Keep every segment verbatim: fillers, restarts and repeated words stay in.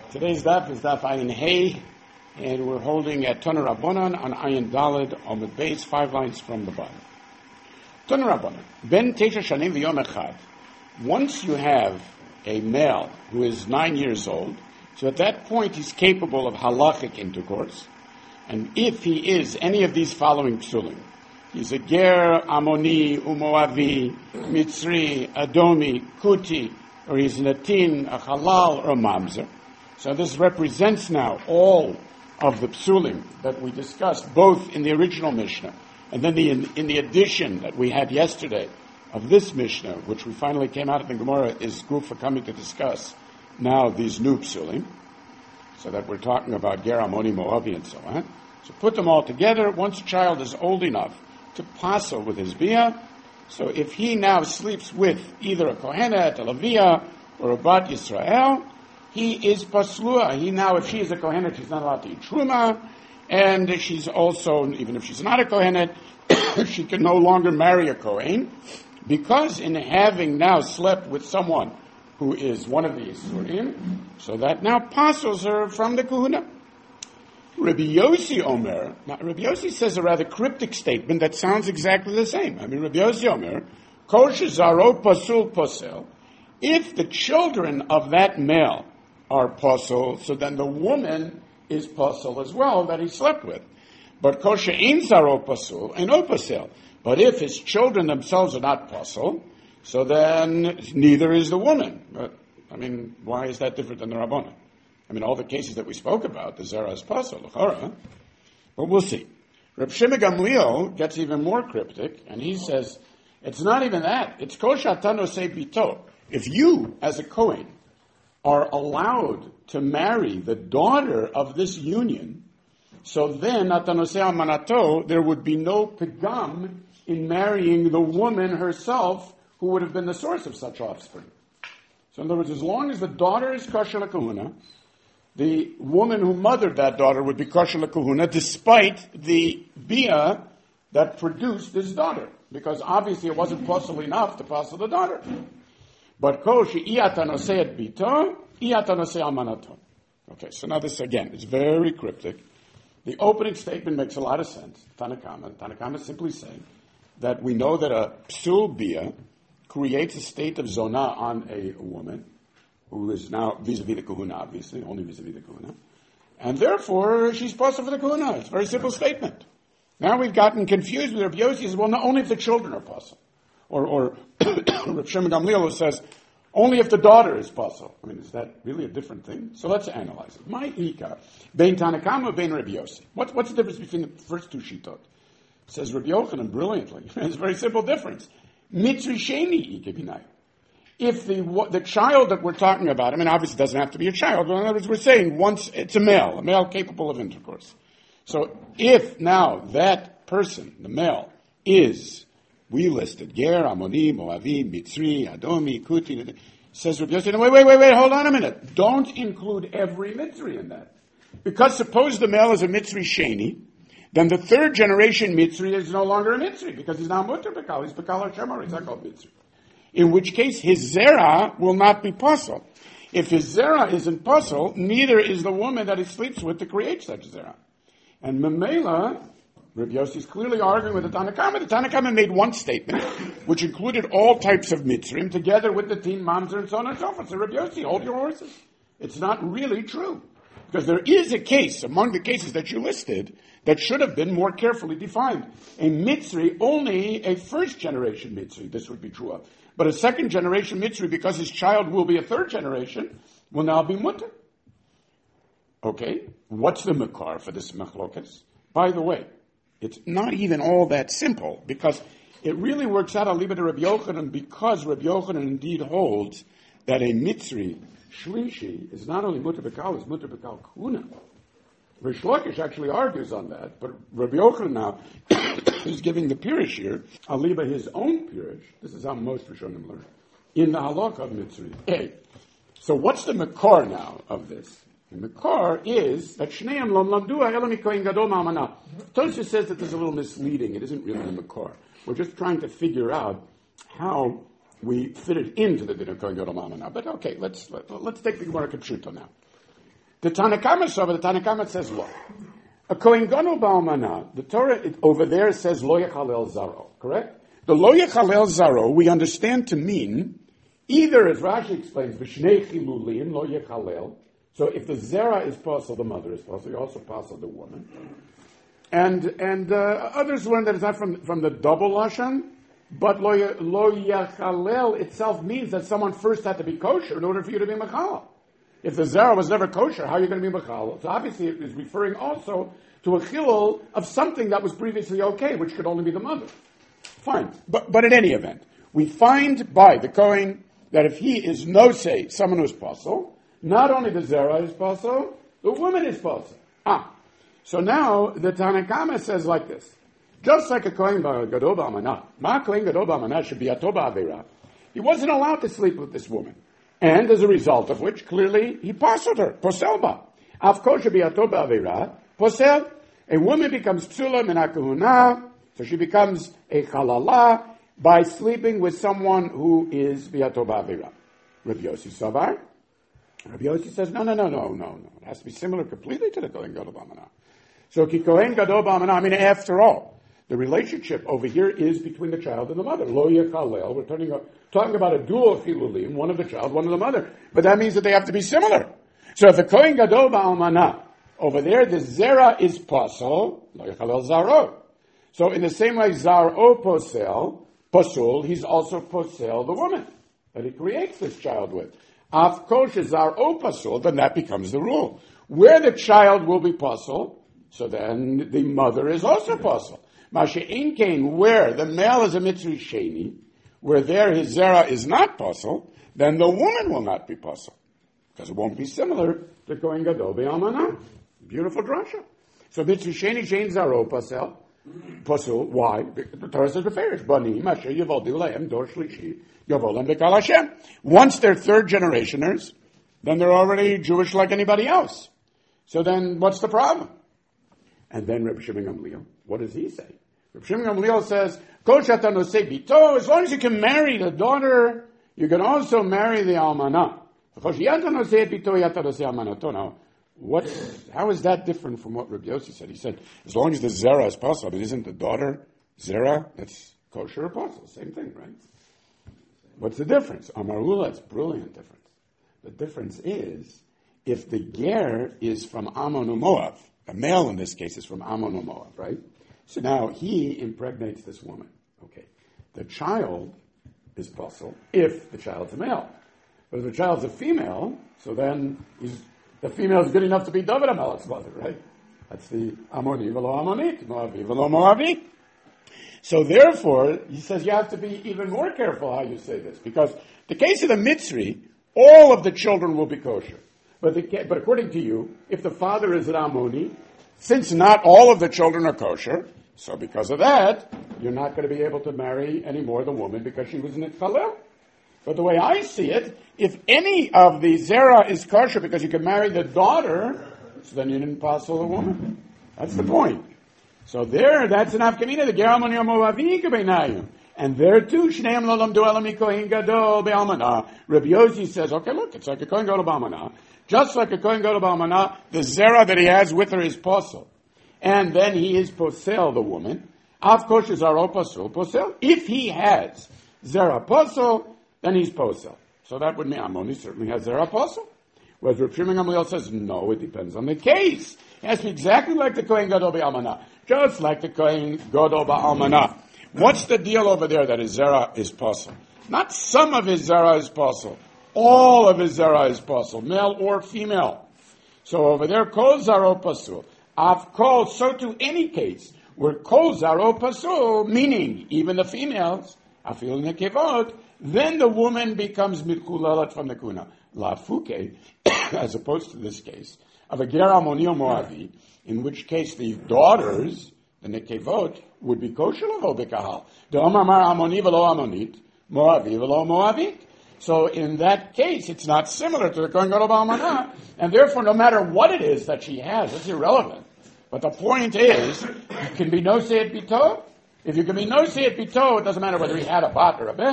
Today's daf is daf Ayin Hey, and we're holding at Tana Rabbanan on Ayin Daled on the base, five lines from the bottom. Tana Rabbanan, Ben Tesha Shanim V'Yom Echad. Once you have a male who is nine years old, so at that point he's capable of halachic intercourse, and if he is any of these following psulim, he's a ger, Amoni, Umoavi, Mitzri, Adomi, Kuti, or he's an atin, a halal, or a mamzer. So this represents now all of the psulim that we discussed, both in the original Mishnah and then the, in, in the addition that we had yesterday of this Mishnah, which we finally came out of the Gemara, is good for coming to discuss now these new psulim, so that we're talking about ger, Amoni, Moavi, and so on. So put them all together. Once a child is old enough to passel with his bia, so if he now sleeps with either a kohenet, a levia, or a bat Yisrael, he is paslua. He now, if she is a kohenet, she's not allowed to eat truma, and she's also, even if she's not a kohenet, she can no longer marry a kohen, because in having now slept with someone who is one of the Yisurim, so that now pasels her from the kahuna. Rabbi Yossi Omer, now Rabbi Yossi says a rather cryptic statement that sounds exactly the same. I mean, Rabbi Yossi Omer, Kol shezaro pasul posel, if the children of that male are pasul, so then the woman is pasul as well that he slept with. But Kol she'ein zaro pasul, and no pasel. But if his children themselves are not pasul, so then neither is the woman. But, I mean, why is that different than the Rabbana? I mean, all the cases that we spoke about, the Zera is pasul, l'chora. But we'll see. Reb Shimon Gamliel gets even more cryptic, and he says, it's not even that. It's kol she'ata nosei bito. If you, as a Kohen, are allowed to marry the daughter of this union, so then, ata nosei almanato, there would be no pegam in marrying the woman herself who would have been the source of such offspring. So in other words, as long as the daughter is kosher l'kahuna, the woman who mothered that daughter would be kosher l'kahuna, despite the bia that produced this daughter, because obviously it wasn't possible enough to passel the daughter. But kol she'iyata nosei et bito, iyata nosei almanato. Okay, so now this again is very cryptic. The opening statement makes a lot of sense. Tanakama, Tanakama is simply saying that we know that a psul bia creates a state of zonah on a woman, who is now vis-a-vis the kahuna, obviously, only vis-a-vis the kahuna. And therefore, she's possible for the kahuna. It's a very simple statement. Now we've gotten confused with Rabbi Yossi. He says, well, not only if the children are possible. Or, or Rabbi Shimon Gamliel who says, only if the daughter is possible. I mean, is that really a different thing? So let's analyze it. My ika, bein Tanakama, bein Rabbi Yossi. What, what's the difference between the first two shitot? Says Rabbi Yochanan brilliantly. It's a very simple difference. Mitzri sheni ika b'nai. If the the child that we're talking about, I mean, obviously it doesn't have to be a child, but in other words, we're saying once it's a male, a male capable of intercourse. So if now that person, the male, is, we listed, Ger, Amoni, Moavi, Mitzri, Adomi, Kuti, says Rabbi Yossi, no, wait, wait, wait, wait, hold on a minute. Don't include every Mitzri in that. Because suppose the male is a Mitzri Sheni, then the third generation Mitzri is no longer a Mitzri, because he's now Mutter Bekal, he's Bekal HaShem, he's not called Mitzri. In which case, his zera will not be pasul. If his zera isn't pasul, neither is the woman that he sleeps with to create such zera. And Memela, Rabbi Yossi is clearly arguing with the Tanakama. The Tanakama made one statement, which included all types of mitzrim, together with the teen mamzer and so on and so forth. So Rabbi Yossi, hold your horses. It's not really true. Because there is a case, among the cases that you listed, that should have been more carefully defined. A mitzri, only a first generation mitzri, this would be true of. But a second generation mitzri, because his child will be a third generation, will now be mutter. Okay, what's the makar for this machlokas? By the way, it's not even all that simple, because it really works out al liba to Rabbi Yochanan, because Rabbi Yochanan indeed holds that a mitzri shlishi is not only mutter bekal, it's mutter bekal kuna. Rish Lakish actually argues on that, but Rabbi Yochanan now is giving the Pirish here, al liba his own Pirish. This is how most Rishonim learn in the halakha of mitzri. Hey, so what's the makar now of this? The makar is that Shneim Lom Lamdua Elami Kohen Gadol Ma'amana. Tosha says that there's a little misleading. It isn't really the makar. We're just trying to figure out how we fit it into the din of Kohen Gadol Ma'amana. But okay, let's let, let's take the Gemara Kipshuto now. The Tanakama saw, but the Tanakama says, look, a Kohen Gadol ba'almana, the Torah it, over there says lo yechalel zaro, correct? The lo yechalel zaro we understand to mean either, as Rashi explains, b'shnei chilulim lo yechalel. So if the zera is possible, the mother is possible. You also possible the woman. And and uh, others learn that it's not from from the double lashon, but lo lo yechalel itself means that someone first had to be kosher in order for you to be mechal. If the zera was never kosher, how are you going to be mechal? So obviously it is referring also to a chilul of something that was previously okay, which could only be the mother. Fine. But but in any event, we find by the Kohen that if he is no say, someone who's possible, not only the zera is possible, the woman is possible. Ah. So now the Tanakama says like this. Just like a Kohen Gadol ba'almana, Ma Kohen Gadol ba'almana should be atoba avera. He wasn't allowed to sleep with this woman. And as a result of which, clearly, he posseled her, poselba. Afko should be atoba avera, posel. A woman becomes psula min hakahuna, so she becomes a chalala by sleeping with someone who is biatoba avera. Rabbi Yossi Savar. Rabbi Yossi says, no, no, no, no, no, no. It has to be similar completely to the Kohen Gadol ba'almana. So ki Kohen Gadol ba'almana, I mean, after all, the relationship over here is between the child and the mother. Lo yechalel. We're turning up, talking about a dual chilulim, one of the child, one of the mother. But that means that they have to be similar. So if the Kohen Gadol ba'almana, over there, the zera is posel, lo yechalel zaro. So in the same way, zaro posel, posul, he's also posel the woman that he creates this child with. Af kol zaro posul, then that becomes the rule. Where the child will be posel, so then the mother is also posel. Mashe'in kain, where the male is a mitzri sheni, where there his zera is not posel, then the woman will not be posel. Because it won't be similar to Kohen Gadol ba'almana. Beautiful drasha. So mitzri sheni shein zaro posel, posel, why? The Torah says beferish, banim, asher yivoldu lehem dor shlishi, yovolem bekal Hashem. Once they're third generationers, then they're already Jewish like anybody else. So then what's the problem? And then Reb Shimon Gamliel, what does he say? Reb Shimon Gamliel says, Kol she'ata nosei bito, as long as you can marry the daughter, you can also marry the almana. Now, what, how is that different from what Reb Yossi said? He said, as long as the zera is possible, but isn't the daughter zera? That's kosher or possible. Same thing, right? What's the difference? Amarula, it's brilliant difference. The difference is, if the ger is from Ammon or Moab, a male in this case is from Ammon or Moab, right? So now he impregnates this woman. Okay. The child is possible if the child's a male. But if the child's a female, so then he's, the female is good enough to be David HaMelech's mother, right? That's the Ammoni v'lo Ammonit, Moabi v'lo Moabi. So therefore, he says you have to be even more careful how you say this, because the case of the Mitzri, all of the children will be kosher. But, the, but according to you, if the father is an Ammoni, since not all of the children are kosher, so because of that, you're not going to be able to marry any more the woman because she was an Itchalel. But the way I see it, if any of the zera is kosher because you can marry the daughter, so then you didn't passel the woman. That's the point. So there, that's an Afkamina, the Ger Ammoni Moavi Kebenayim. And there too, Shneim Lolam Duelami Kohen Gadol Be'almana. Rabbi Yossi says, okay, look, it's like a Kohen Gadol Be'almana. Just like a Kohen Gadol ba'almana, the zera that he has with her is posel. And then he is posel, the woman. Av kosh zaro posel, posel. If he has zera posel, then he's posel. So that would mean Ammoni certainly has zera posel. Whereas Reb Shimon Gamliel says, no, it depends on the case. It has to be exactly like the Kohen Gadol ba'almana. Just like the Kohen Gadol ba'almana. What's the deal over there that his zera is posel? Not some of his zera is posel. All of his zera is pasul, male or female. So over there, kol zaro pasul. Av kol, so to any case, where kol zaro pasul, meaning even the females, afil nekevot, then the woman becomes mitchulalat from the kuna. La fuke, as opposed to this case, of a ger Ammoni or Moavi, in which case the daughters, the nekevot, would be kosher levo bekahal. The omamar Ammoni v'lo Ammonit, Moavi v'lo Moavit. So in that case, it's not similar to the Kohen Gadol ba'almana, and therefore, no matter what it is that she has, it's irrelevant. But the point is, you can be nosei et bito. If you can be nosei et bito, it doesn't matter whether he had a bat or a ben,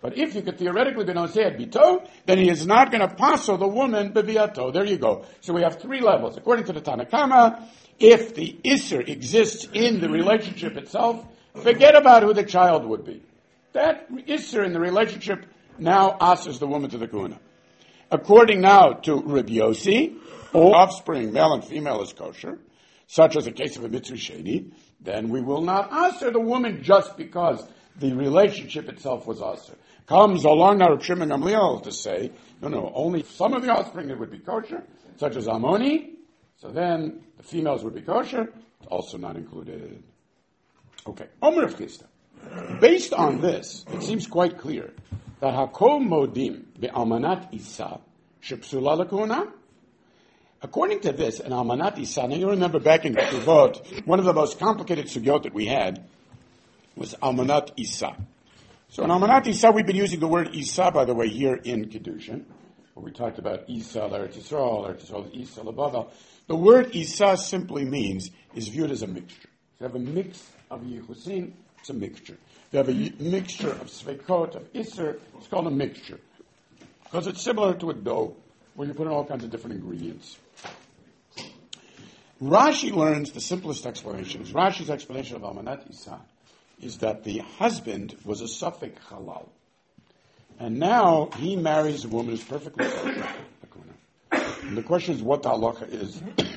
But if you could theoretically be noseh bito, then he is not going to passel the woman beviato. There you go. So we have three levels. According to the Tanna Kama, if the isser exists in the relationship itself, forget about who the child would be. That isser in the relationship now asks the woman to the kuna. According now to Rabbi Yossi, all offspring, male and female, is kosher, such as the case of a mitzvah sheni, then we will not answer the woman just because the relationship itself was answered. Comes along now Reb Shimon Gamliel to say, no, no, only some of the offspring that would be kosher, such as Ammoni, so then the females would be kosher, also not included. Okay, Omer of Chisda. Based on this, it seems quite clear that Hakol Modim be'almanat Isa shepsula lekuna. According to this, an almanat Isa, now you remember back in Ketuvot, one of the most complicated sugyot that we had was almanat Isa. So in almanat Isa, we've been using the word Isa, by the way, here in Kedushin, where we talked about Isa, Eretz Yisrael, Eretz Yisrael, Isa, Labavel. The word Isa simply means, is viewed as a mixture. If you have a mix of Yichusin, it's a mixture. If you have a mixture of Sveikot, of Isser, it's called a mixture. Because it's similar to a dough, where you put in all kinds of different ingredients. Rashi learns the simplest explanation. Rashi's explanation of almanat Isa is that the husband was a suffix halal. And now he marries a woman who's perfectly kosher. And the question is what the halacha is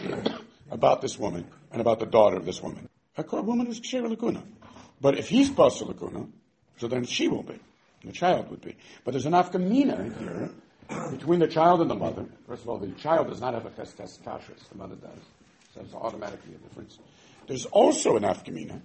about this woman and about the daughter of this woman. A woman is kosher lakuna. But if he's pasal lakuna, so then she will be. The child would be. But there's an afkamina here between the child and the mother. First of all, the child does not have a cheskes kashrus. The mother does. So it's automatically a difference. There's also an afkamina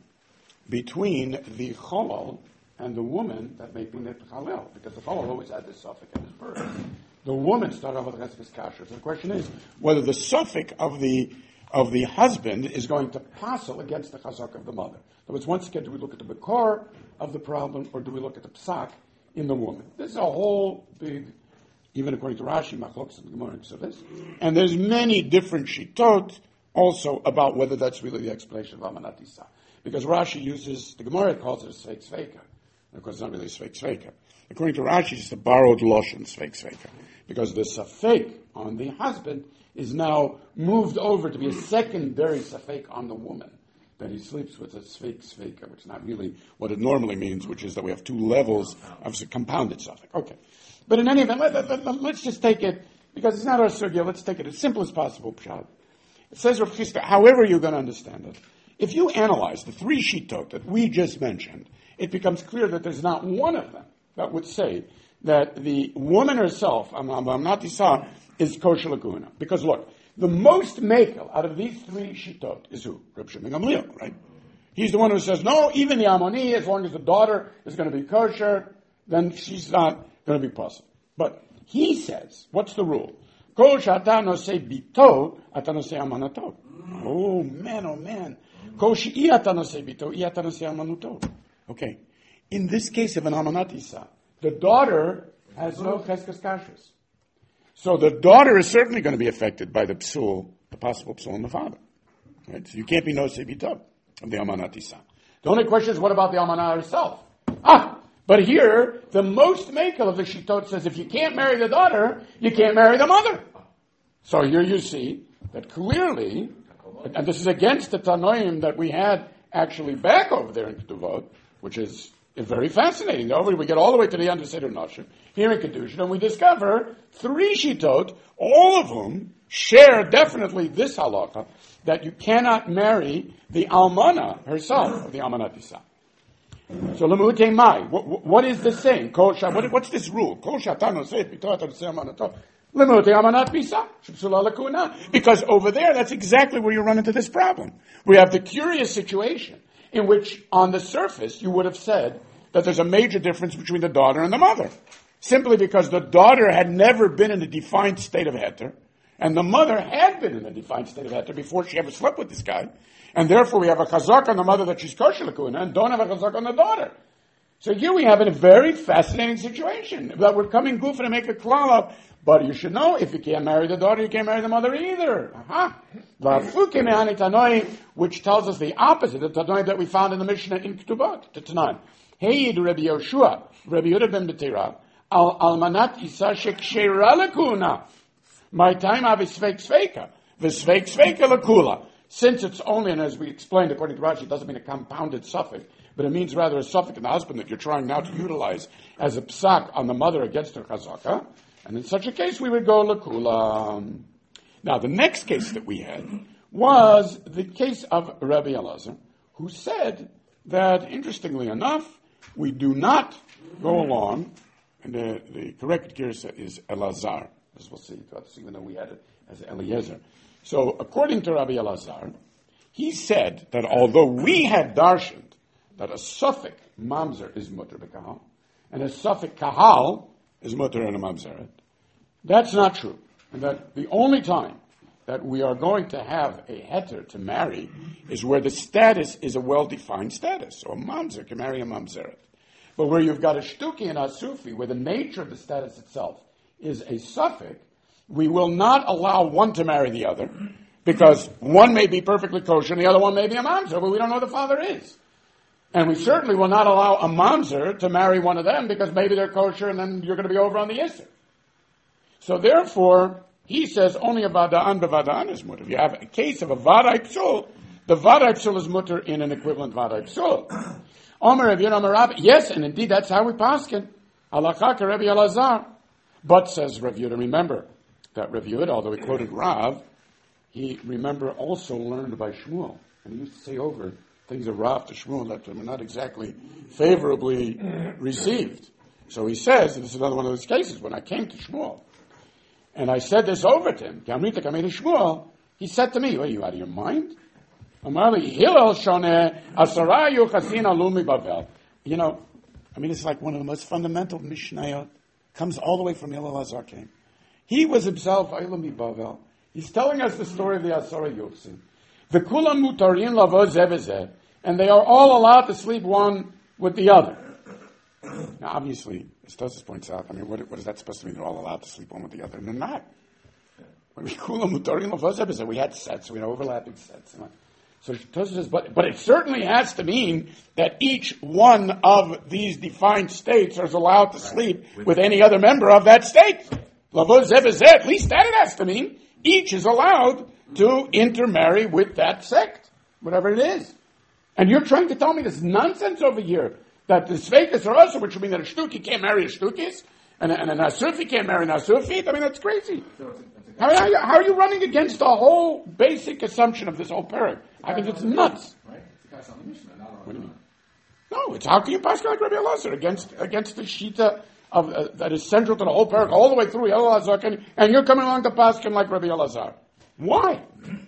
between the cholol and the woman that may be netchalel, because the cholol always had this suffix at his birth. The woman started off with cheskes kashrus. So the question is whether the suffix of the of the husband is going to passel against the chazak of the mother. In other words, once again, do we look at the bekor of the problem, or do we look at the psak in the woman? This is a whole big, even according to Rashi, machlokes and Gemara and this. And there's many different shitot also about whether that's really the explanation of almanat Isa. Because Rashi uses, the Gemara calls it a sveik sveika. Of course, it's not really a sveik sveika. According to Rashi, it's a borrowed loshen sveik sveika. Because the safek on the husband is now moved over to be a secondary safek on the woman that he sleeps with, a sveik sveika, which is not really what it normally means, which is that we have two levels of compounded safek. Okay. But in any event, let, let, let, let's just take it, because it's not our sugya, let's take it as simple as possible, pshat. It says, Rav Chisda, however you're going to understand it, if you analyze the three shitot that we just mentioned, it becomes clear that there's not one of them that would say that the woman herself, Amnat Isa, is kosher lakuna. Because look, the most makel out of these three shitot is who? Reb Shimon Gamliel, right? He's the one who says, no, even the Ammoni, as long as the daughter is going to be kosher, then she's not going to be possible. But he says, what's the rule? Kol shata nosei bito, ata nosei amanato. Oh man, oh man. Kol she'i ata nosei bito, i ata nosei amanuto. Okay. In this case of an almanat Isa, the daughter has no cheskes kashrus. So the daughter is certainly going to be affected by the psul, the possible psul in the father. Right? So you can't be nosei bito of the almanat Isa. The only question is, what about the almanah herself? Ah! But here, the most makel of the shitot says if you can't marry the daughter, you can't marry the mother. So here you see that clearly, and this is against the Tanoim that we had actually back over there in Ketuvot, which is very fascinating. Over we get all the way to the end of Seder Nashim, here in Kedushin, and we discover three shitot, all of whom share definitely this halacha, that you cannot marry the almana herself, the almanat Isa. So lemute mai. What, what is this saying? Kol sha, what, what's this rule? Kol shatano say pitata se'amanato. Lemute amanat bisa. Shipsula lakuna. Because over there, that's exactly where you run into this problem. We have the curious situation in which, on the surface, you would have said that there's a major difference between the daughter and the mother, simply because the daughter had never been in a defined state of heter, and the mother had been in a defined state of heter before she ever slept with this guy. And therefore we have a chazak on the mother that she's kosher lakuna, and don't have a chazak on the daughter. So here we have a very fascinating situation that we're coming goof to make a klal up. But you should know, if you can't marry the daughter, you can't marry the mother either. Uh-huh. Which tells us the opposite of Tanoi that we found in the Mishnah in Ketubot, to Tanan. Hey, Rabbi Yoshua, Rabbi Yehuda ben Betira, al almanat isa shekshera lekuna. My time have is sveik sveika. The sveik sveika lekula. Since it's only, and as we explained according to Rashi, it doesn't mean a compounded suffix, but it means rather a suffix in the husband that you're trying now to utilize as a psak on the mother against her chazaka. And in such a case, we would go lekula. Now, the next case that we had was the case of Rabbi Elazar, who said that, interestingly enough, we do not go along, and the, the correct girsa is Elazar, as we'll see, even though we had it as Eliezer. So, according to Rabbi Elazar, he said that although we had darshaned that a suffix mamzer is mutter b'kahal, and a suffix kahal is mutter and a mamzeret, that's not true. And that the only time that we are going to have a heter to marry is where the status is a well-defined status. So a mamzer can marry a mamzeret. But where you've got a shtuki and a sufi, where the nature of the status itself is a suffix, we will not allow one to marry the other, because one may be perfectly kosher and the other one may be a mamzer, but we don't know who the father is. And we certainly will not allow a mamzer to marry one of them, because maybe they're kosher and then you're going to be over on the yisr. So therefore, he says only a vada'an b'vada'an is mutter. If you have a case of a vadai psul, the vadai psul is mutter in an equivalent vadai psul. Omer Rav Yehuda Omer Rav, yes, and indeed that's how we paskin. Halakha ka Rabbi Elazar. But, says Rav Yehuda, remember that Rav Yehuda, although he quoted Rav, he, remember, also learned by Shmuel. And he used to say over things of Rav to Shmuel that were not exactly favorably received. So he says, and this is another one of those cases, when I came to Shmuel, and I said this over to him, Kamrita Kamei Shmuel, he said to me, "What, are you out of your mind?" Amarli Hillel Shoneh Asarayu Chasin Alumi Bavel. You know, I mean, it's like one of the most fundamental Mishnayot. Comes all the way from Hillel Azar came. He was himself Alumi Bavel. He's telling us the story of the Asara Yuksin. The Kulam Mutarin Lavo Zevezeh, and they are all allowed to sleep one with the other. Now, obviously, as Tosfos points out, I mean, what, what is that supposed to mean? They're all allowed to sleep one with the other, and they're not. When we Kulam Mutarin Lavo Zevezeh, we had sets, we had overlapping sets. So Tosfos says, but, but it certainly has to mean that each one of these defined states is allowed to sleep with any other member of that state. Lavo Zevezeh, at least that it has to mean. Each is allowed to intermarry with that sect, whatever it is. And you're trying to tell me this nonsense over here, that the Sveikas are also, which would mean that a Shtuki can't marry a Shtukis, and, and a Nasufi can't marry a Nasufi. I mean, that's crazy. How, how, how are you running against the whole basic assumption of this whole parak? I think it's nuts. What do you mean? No, it's how can you pass like Rabbi Elazar against against the shita of uh, that is central to the whole parak all the way through Elazar, and, and you're coming along to pass like Rabbi Elazar. Why?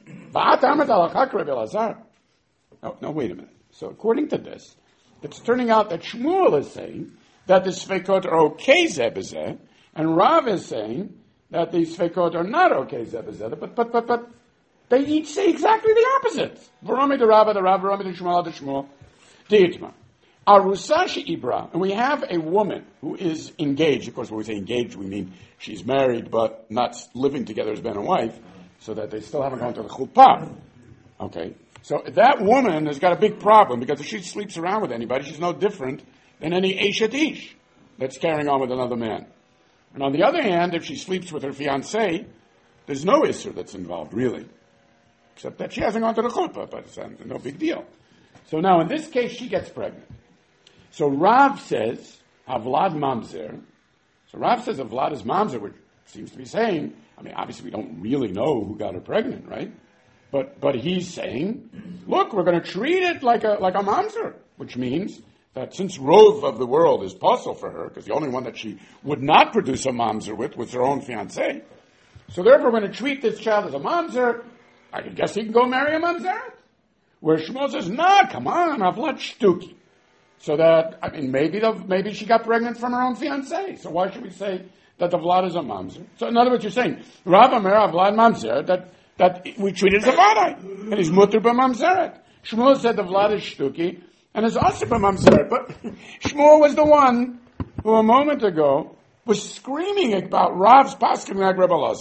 No, no, wait a minute. So according to this, it's turning out that Shmuel is saying that the Sveikot are okay zebezeh, and Rav is saying that the Sveikot are not okay zebezeh, but, but, but, but, they each say exactly the opposite. V'romi de Rav, the Rav, v'romi de Shmuel, the Shmuel. Deitma. Arusashi Ibra, and we have a woman who is engaged. Of course, when we say engaged, we mean she's married, but not living together as man and wife, so that they still haven't gone to the chuppah. Okay. So that woman has got a big problem, because if she sleeps around with anybody, she's no different than any Eshet Ish that's carrying on with another man. And on the other hand, if she sleeps with her fiancé, there's no Isser that's involved, really. Except that she hasn't gone to the chuppah, but it's no big deal. So now, in this case, she gets pregnant. So Rav says, Havlad Mamzer. So Rav says Havlad is Mamzer, which seems to be saying, I mean, obviously we don't really know who got her pregnant, right? But but he's saying, look, we're going to treat it like a like a Mamzer, which means that since Rov of the world is possible for her, because the only one that she would not produce a Mamzer with was her own fiancé, so therefore we're going to treat this child as a Mamzer. I guess he can go marry a Mamzeret. Where Shmuel says, nah, come on, Havlad Shtuki. So that, I mean, maybe the, maybe she got pregnant from her own fiancé. So why should we say that the Vlad is a Mamzer? So in other words, you're saying, Rav Amer Vlad Mamzer, that, that we treat it as a Vadai. And he's mutter b'Mamzeret. Shmuel said the Vlad is Shtuki, and is also b'Mamzeret. But Shmuel was the one who a moment ago was screaming about Rav's Paskin like Rebbe Elazar,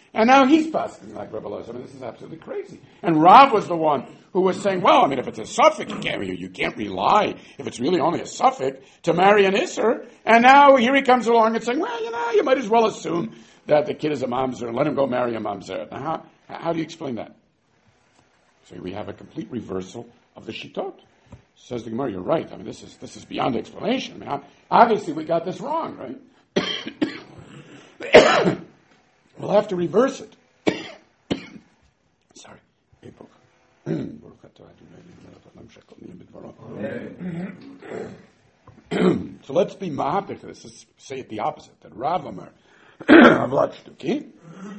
And now he's passing like Rebbe Elazar. I mean, this is absolutely crazy. And Rav was the one who was saying, well, I mean, if it's a suffix, you can't, you can't rely, if it's really only a suffix, to marry an Isser. And now here he comes along and saying, well, you know, you might as well assume that the kid is a mamzer and let him go marry a mamzer. Now, how, how do you explain that? So we have a complete reversal of the Shittot. Says the Gemara, you're right. I mean, this is this is beyond explanation. I mean, obviously we got this wrong, right? We'll have to reverse it. Sorry. So let's be mahapik to this. Let's say it the opposite. That Rav Amar Avlad Shtuki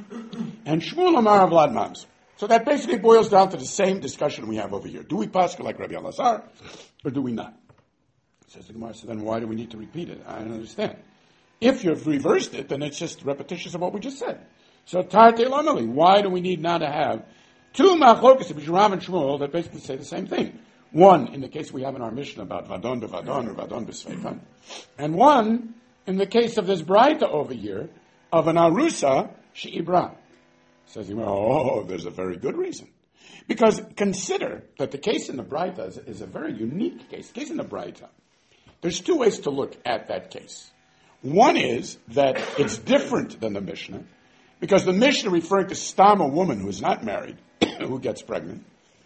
and Shmuel Amar Avlad Mamzer. So that basically boils down to the same discussion we have over here. Do we pascha like Rabbi Elazar, or do we not? Says the Gemara, so then why do we need to repeat it? I don't understand. If you've reversed it, then it's just repetitious of what we just said. So Tarte Lamali, why do we need now to have two machlokas, Rav and Shmuel, that basically say the same thing? One, in the case we have in our Mishnah about Vadon b'Vadon or Vadon b'Sveifan, and one, in the case of this Braita over here, of an Arusa, She'ibra. Says he, oh, there's a very good reason. Because consider that the case in the Braita is, is a very unique case. The case in the Braita, there's two ways to look at that case. One is that it's different than the Mishnah, because the Mishnah referring to Stam, a woman who is not married, who gets pregnant,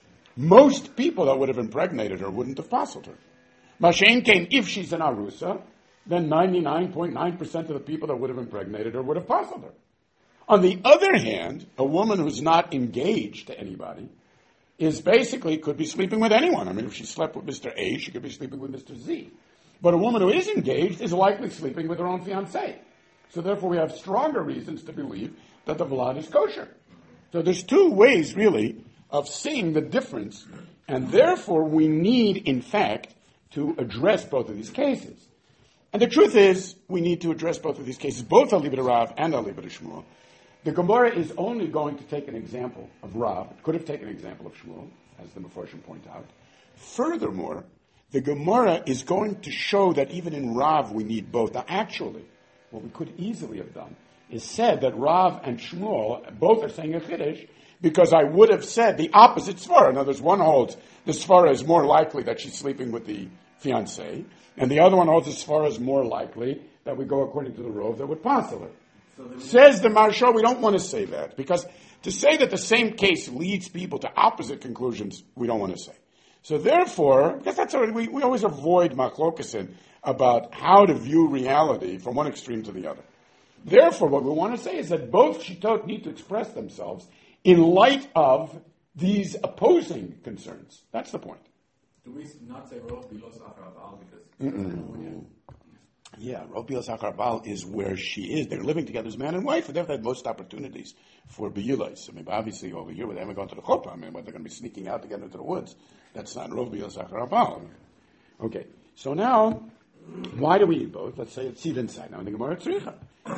most people that would have impregnated her wouldn't have possibled her. Mashen came, if she's an Arusa, then ninety-nine point nine percent of the people that would have impregnated her would have possibled her. On the other hand, a woman who's not engaged to anybody is basically could be sleeping with anyone. I mean, if she slept with Mister A, she could be sleeping with Mister Z. But a woman who is engaged is likely sleeping with her own fiancé. So therefore we have stronger reasons to believe that the vlad is kosher. So there's two ways, really, of seeing the difference. And therefore we need, in fact, to address both of these cases. And the truth is, we need to address both of these cases, both Alibid Rav and Alibid Shmuel. The Gemara is only going to take an example of Rav. It could have taken an example of Shmuel, as the Meforshim point out. Furthermore, the Gemara is going to show that even in Rav we need both. Now, actually, what we could easily have done is said that Rav and Shmuel both are saying a Chiddush, because I would have said the opposite Svara. In other words, one holds the Svara is more likely that she's sleeping with the fiancé, and the other one holds the Svara is more likely that we go according to the Rov that would possible. So says the Marshal, we don't want to say that, because to say that the same case leads people to opposite conclusions, we don't want to say. So therefore, because that's already, we, we always avoid machlokasin about how to view reality from one extreme to the other. Therefore, what we want to say is that both Shittot need to express themselves in light of these opposing concerns. That's the point. Do we not say Rov Bilos Achar Abal because... Mm-mm. Yeah, Rov Bilos Achar Abal is where she is. They're living together as man and wife, and they've had most opportunities for Biyulais. I mean, obviously over here, they haven't gone to the Choppah. I mean, they're going to be sneaking out to get into the woods. That's not Rov Bilos Achar Abal. Okay, so now, why do we need both? Let's say it's even inside. Now in the Gemara Tzricha.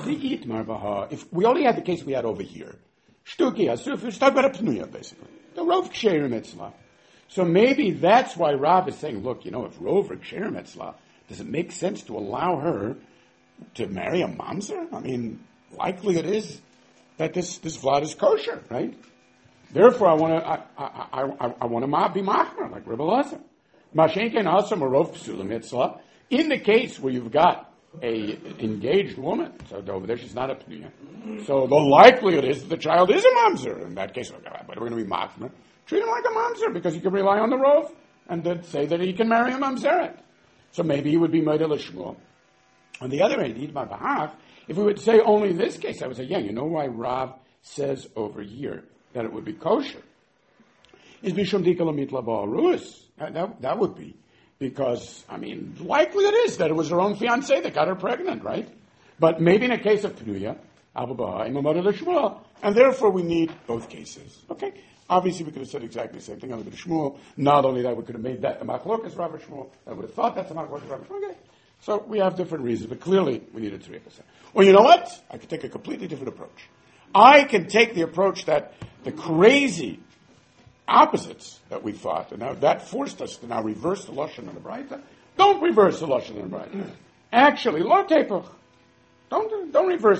If we only had the case we had over here, Shtuki, Asuf, we talk about a Pnuya, basically. The Rov Ksherim Etzlah. So maybe that's why Rav is saying, look, you know, if Rov or Ksherim Etzlah, does it make sense to allow her to marry a mamzer? I mean, likely it is that this, this Vlad is kosher, right? Therefore, I want to I, I, I, I want to be machmer, like Rebbe Elazar. Mashenken also Marov Psulim Etzlah. In the case where you've got a engaged woman, so over there she's not a pniya. So the likelihood is that the child is a mamzer. In that case, but we're going to be machmer. Treat him like a mamzer because you can rely on the rov and then say that he can marry a mamzeret. So maybe he would be Meidel Shmuel. On the other hand, my behalf, if we would say only in this case, I would say, yeah, you know why Rav says over here that it would be kosher? Is Bishum Dikalamit Labarus. That that would be. Because, I mean, likely it is that it was her own fiancé that got her pregnant, right? But maybe in a case of Pnuya, and therefore we need both cases. Okay? Obviously we could have said exactly the same thing on the Shmuel. Not only that, we could have made that a machlokas Rav Shmuel. I would have thought that's a machlokas Rav Shmuel. Okay. So we have different reasons, but clearly we need a three percent. Well, you know what? I could take a completely different approach. I can take the approach that the crazy opposites that we thought, and now that forced us to now reverse the Lashon and the Braita. Don't reverse the Lashon and the Braita. Actually, lo tepuch. Don't, don't reverse it.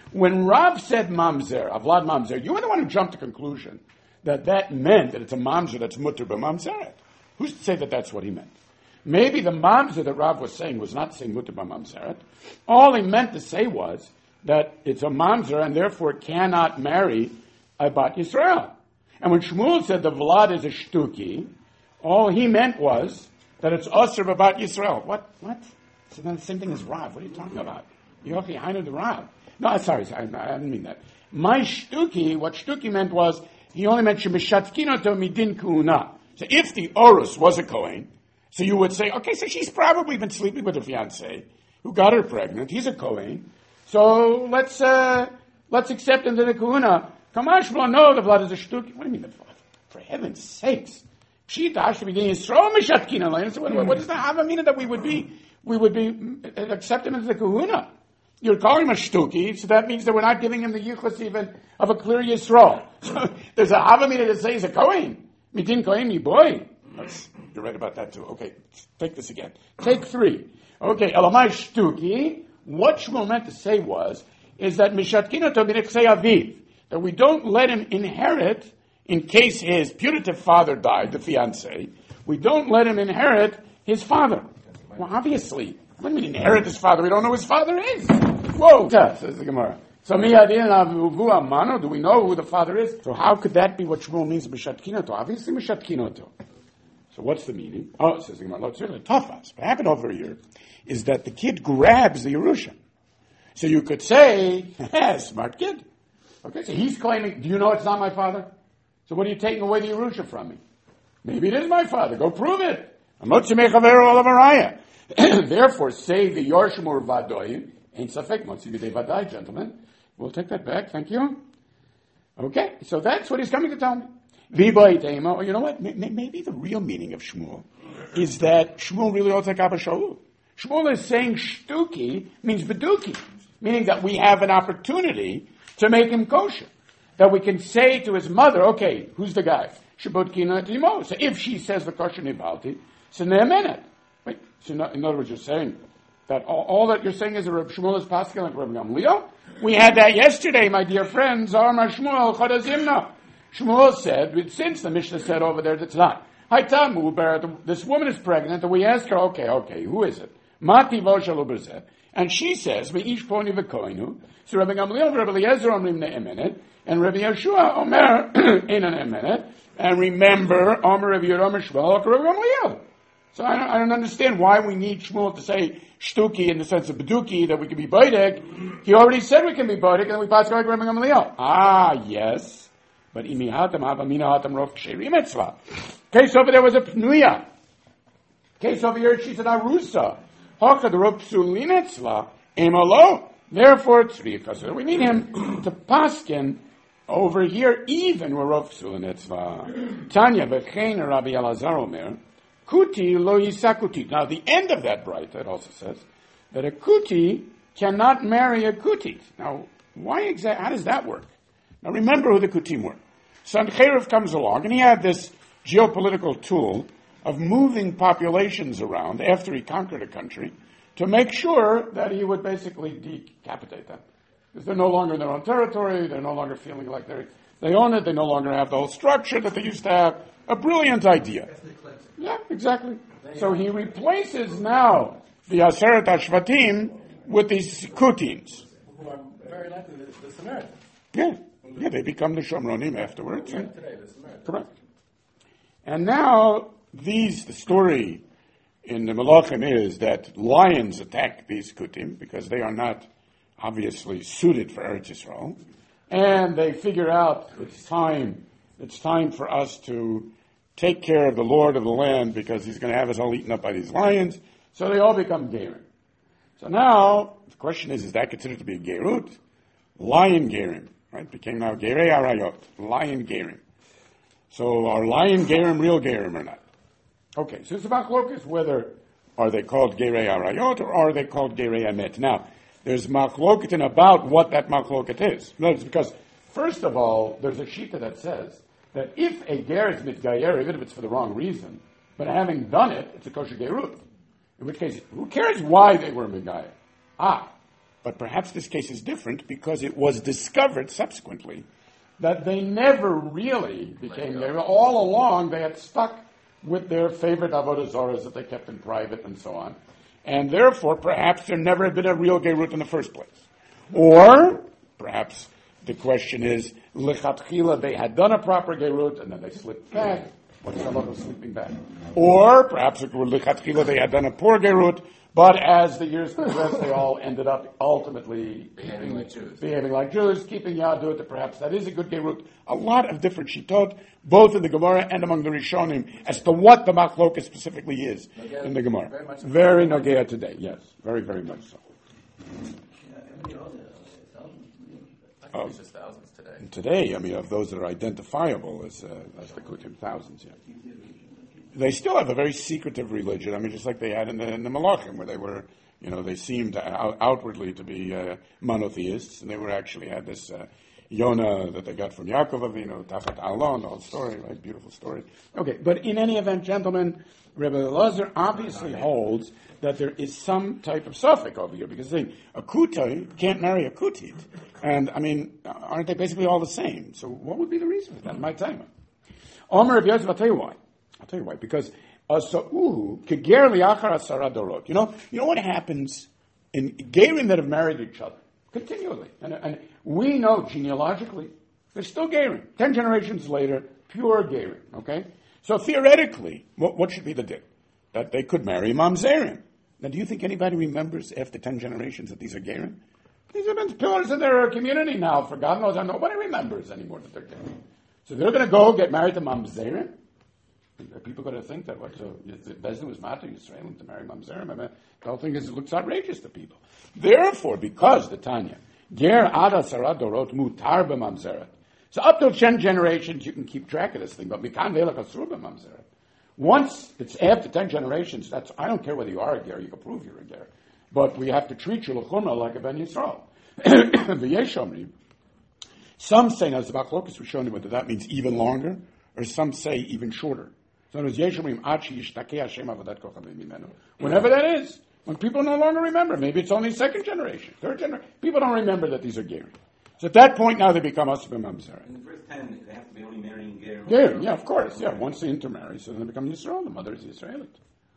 When Rav said mamzer, avlad mamzer, you were the one who jumped to the conclusion that that meant that it's a mamzer that's mutter b'mamzeret. Who's to say that that's what he meant? Maybe the mamzer that Rav was saying was not saying mutter b'mamzeret. All he meant to say was that it's a mamzer and therefore it cannot marry a bat Yisrael. And when Shmuel said the vlad is a shtuki, all he meant was that it's usher b'bat Yisrael. What? What? So then the same thing as Rav. What are you talking about? Yochi Hainu the Rav. No, sorry, sorry, I didn't mean that. My shtuki, what shtuki meant was, he only mentioned mishatkinoto midin kuuna. So if the Orus was a Kohen, so you would say, okay, so she's probably been sleeping with a fiancé who got her pregnant. He's a Kohen. So let's, uh, let's accept him to the kuuna. Kamash no, the blood is a shtuki. What do you mean the blood? For heaven's sakes. Pshita should be getting Yisrael mishatkina. So what, what is the havamina that we would be, we would be, accept him into the kuuna? You're calling him a shtuki, so that means that we're not giving him the yichus even of a clear Yisrael. So there's a havamina that says he's a Kohen. Midin Kohen, mi boy. That's, you're right about that too. Okay, take this again. Take three. Okay, elamai shtuki. What Shmuel meant to say was, is that mishatkinoto b'nechsei aviv, that we don't let him inherit in case his putative father died, the fiancé. We don't let him inherit his father. Well, obviously. What do you mean inherit his father? We don't know who his father is. Whoa, says the Gemara. So do we know who the father is? So how could that be what Shmuel means mishatkinoto? Obviously mishatkinoto. So what's the meaning? Oh, says the Gemara. No, it's really tough. What happened over here is that the kid grabs the Yerusha. So you could say, smart kid. Okay, so he's claiming, do you know it's not my father? So what are you taking away the Yerusha from me? Maybe it is my father. Go prove it. Therefore, say the Yorshim Vadoyim, ain't safek motzi b'dei vadai, gentlemen. We'll take that back, thank you. Okay, so that's what he's coming to tell me. V'boi teima, or you know what, maybe the real meaning of Shmuel is that Shmuel really ought to take Abba Shaul. Shmuel is saying shtuki means beduki, meaning that we have an opportunity to make him kosher. That we can say to his mother, okay, who's the guy? Shabotkina timo. So if she says the kosher nibalti, so ne'emenet. Wait, so in other words, you're saying that all, all that you're saying is that Reb Shmuel is paskin like Reb Gamliel? We had that yesterday, my dear friends. Amar Shmuel chadazimna. Shmuel said, since the Mishnah said over there, that's not. This woman is pregnant, and we ask her, okay, okay, who is it? Mati voshalubazet. And she says, Ve'ish poni v'koinu. So Rabbi Gamliel and Rabbi Eliezer omrim ne'emenet, and Rabbi Yeshua omer inan emenet, and remember, omer Rabbi Yeromer Shmuel, Rabbi Gamliel. So I don't, I don't understand why we need Shmuel to say shtuki in the sense of beduki, that we can be boidek. He already said we can be boidek, and then we pass like Rabbi Gamliel. Ah, yes. But imi hatam havamina hatam rof ksherim etzva. Case over there was a pnuya. Case over here, she's an arusa. Haka the rof psulin etzva, emalo. Therefore, it's tzrika. We need him to paskin over here, even where rof psulin etzva. Tanya v'chein Rabbi Elazar omer. Kuti lo yisakuti. Now, the end of that bright, it also says that a kuti cannot marry a kuti. Now, why exactly? How does that work? Now, remember who the kutim were. Sancheiriv comes along, and he had this geopolitical tool of moving populations around after he conquered a country to make sure that he would basically decapitate them. Because they're no longer in their own territory, they're no longer feeling like they they own it, they no longer have the whole structure that they used to have. A brilliant idea. Yeah, exactly. So he replaces now the Aseret HaShvatim with these Kutins. Who are very likely the, the Samaritans. Yeah, yeah, they become the Shomronim afterwards. Right today, the Samaritans. Correct. And now these, the story in the Malachim is that lions attack these Kutim because they are not obviously suited for Eretz Yisrael, and they figure out it's time, it's time for us to take care of the Lord of the land because he's going to have us all eaten up by these lions. So they all become Gerim. So now, the question is, is that considered to be a Gerut? Lion Gerim, right? Became now Gerei Arayot, Lion Gerim. So are Lion Gerim real Gerim or not? Okay, so it's about Machlokes whether are they called Gerei Arayot or are they called Gerei Emet. Now, there's Machloket about what that Machloket is. No, it's because, first of all, there's a Shita that says that if a ger is mitgayer, even if it's for the wrong reason, but having done it, it's a kosher gerut. In which case, who cares why they were mitgayer? Ah, But perhaps this case is different because it was discovered subsequently that they never really became gay. All along, they had stuck with their favorite avodah zorahs that they kept in private and so on. And therefore, perhaps there never had been a real gerut in the first place. Or, perhaps the question is, lechatchila, they had done a proper gerut and then they slipped back, or someone was slipping back. Or, perhaps lechatchila, they had done a poor gerut, but as the years progressed, they all ended up ultimately behaving like Jews, behaving like Jews, keeping Yadut, that perhaps that is a good gerut. A lot of different shitot, both in the Gemara and among the Rishonim, as to what the machlokas specifically is Nogea, in the Gemara. Very, much very Nogea today, yes, very, very much so. I think it's just thousands today. And today, I mean, of those that are identifiable as uh, as the Kutim, thousands, yeah. They still have a very secretive religion. I mean, just like they had in the, in the Malachim, where they were, you know, they seemed out, outwardly to be uh, monotheists, and they were actually had this uh, Yonah that they got from Yaakov Avinu, Tafat Alon, the whole story, right? Beautiful story. Okay, but in any event, gentlemen, Rebbe Elazar obviously holds that there is some type of suffix over here, because they, a Kutai can't marry a Kutit. And, I mean, aren't they basically all the same? So what would be the reason for that? My time. Omer Rebbe Yosef, I'll tell you why. I'll tell you why. Because asa'uhu keger liachar asara dorot. You know, you know what happens in gerim that have married each other continually, and, and we know genealogically they're still gerim. Ten generations later, pure gerim. Okay, so theoretically, what, what should be the din? That they could marry mamzerim. Now, do you think anybody remembers after ten generations that these are gerim? These have been pillars of their community now for God knows how. Nobody remembers anymore that they're gerim. So they're going to go get married to mamzerim. Are people going to think that what so Bezdin was matter Israel to marry mamzerim? I mean, the whole thing is it looks outrageous to people. Therefore, because the Tanya ger ada sarad dorot mutar b'mamzeret. So up to ten generations you can keep track of this thing, but mikan ve'elach asur b'mamzeret. Once it's after ten generations, that's I don't care whether you are a ger, you can prove you're a ger, but we have to treat you l'chumra like a ben Yisrael. V'yeshomri. Some say now the machlokas was showing whether that means even longer, or some say even shorter. So whenever that is, when people no longer remember, maybe it's only second generation, third generation, people don't remember that these are gerim. So at that point now they become asbim mamzer. In the first ten, they have to be only marrying gerim. Gerim, yeah, of course, yeah. Once they intermarry, so then they become Yisrael. The mother is Israelite.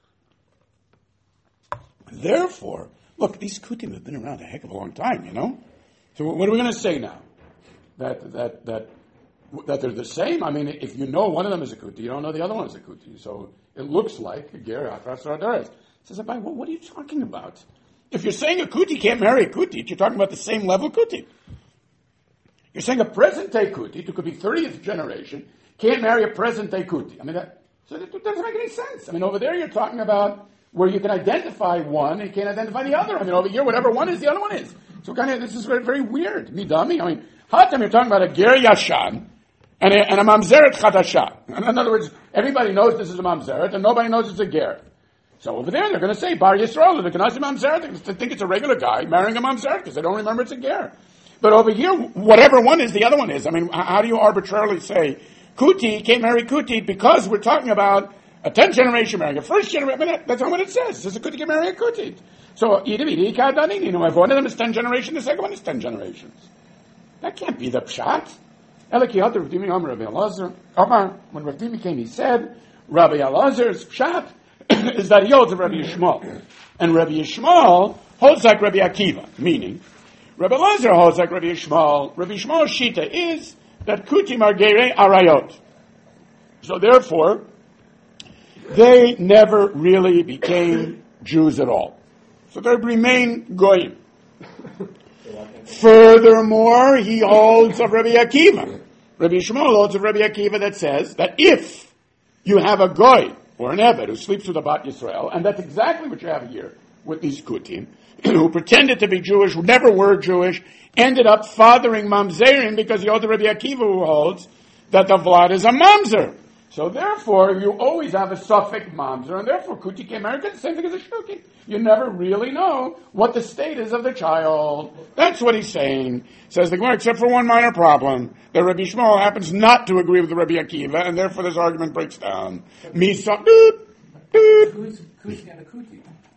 Therefore, look, these kutim have been around a heck of a long time, you know. So what are we going to say now? That that that. That they're the same? I mean, if you know one of them is a kuti, you don't know the other one is a kuti. So it looks like a ger achras radares. Says, Abai, well, what are you talking about? If you're saying a kuti can't marry a kuti, you're talking about the same level kuti. You're saying a present-day kuti, who could be thirtieth generation, can't marry a present-day kuti. I mean, that, so that doesn't make any sense. I mean, over there you're talking about where you can identify one and you can't identify the other. I mean, over here, whatever one is, the other one is. So kind of, this is very, very weird. Midami, I mean, Hatam, you're talking about a ger yashan, And a, and a mamzeret chadasha. In other words, everybody knows this is a mamzeret, and nobody knows it's a ger. So over there, they're going to say bar Yisrael. They're going to say mamzeret. They think it's a regular guy marrying a mamzeret because they don't remember it's a ger. But over here, whatever one is, the other one is. I mean, how do you arbitrarily say kuti can't marry kuti because we're talking about a tenth generation marrying a first generation? I mean, that, that's not what it says. It says a kuti can marry a kuti. So you know, if one of them is ten generations, the second one is ten generations. That can't be the pshat. When Rav Dimi came, he said, Rabbi Elazar's pshat is that he holds of Rabbi Yishmael. And Rabbi Yishmael holds like Rabbi Akiva, meaning, Rabbi Elazar holds like Rabbi Yishmael. Rabbi Yishmael's shita is that kutim are gerei arayot. So therefore, they never really became Jews at all. So they remain goyim. Furthermore, he holds of Rabbi Akiva. Rabbi Yishmael holds of Rabbi Akiva that says that if you have a goy or an eved who sleeps with a bat Yisrael, and that's exactly what you have here with these kutim, who pretended to be Jewish, who never were Jewish, ended up fathering mamzerim because he holds of Rabbi Akiva who holds that the vlad is a mamzer. So therefore, you always have a suffix mamzer, and therefore kuti can't marry the same thing as a shluki. You never really know what the state is of the child. That's what he's saying. Says the Gemara, except for one minor problem. The Rabbi Yishmael happens not to agree with the Rabbi Akiva, and therefore this argument breaks down. Misa, doot, doot. Who's, who's got a kuti?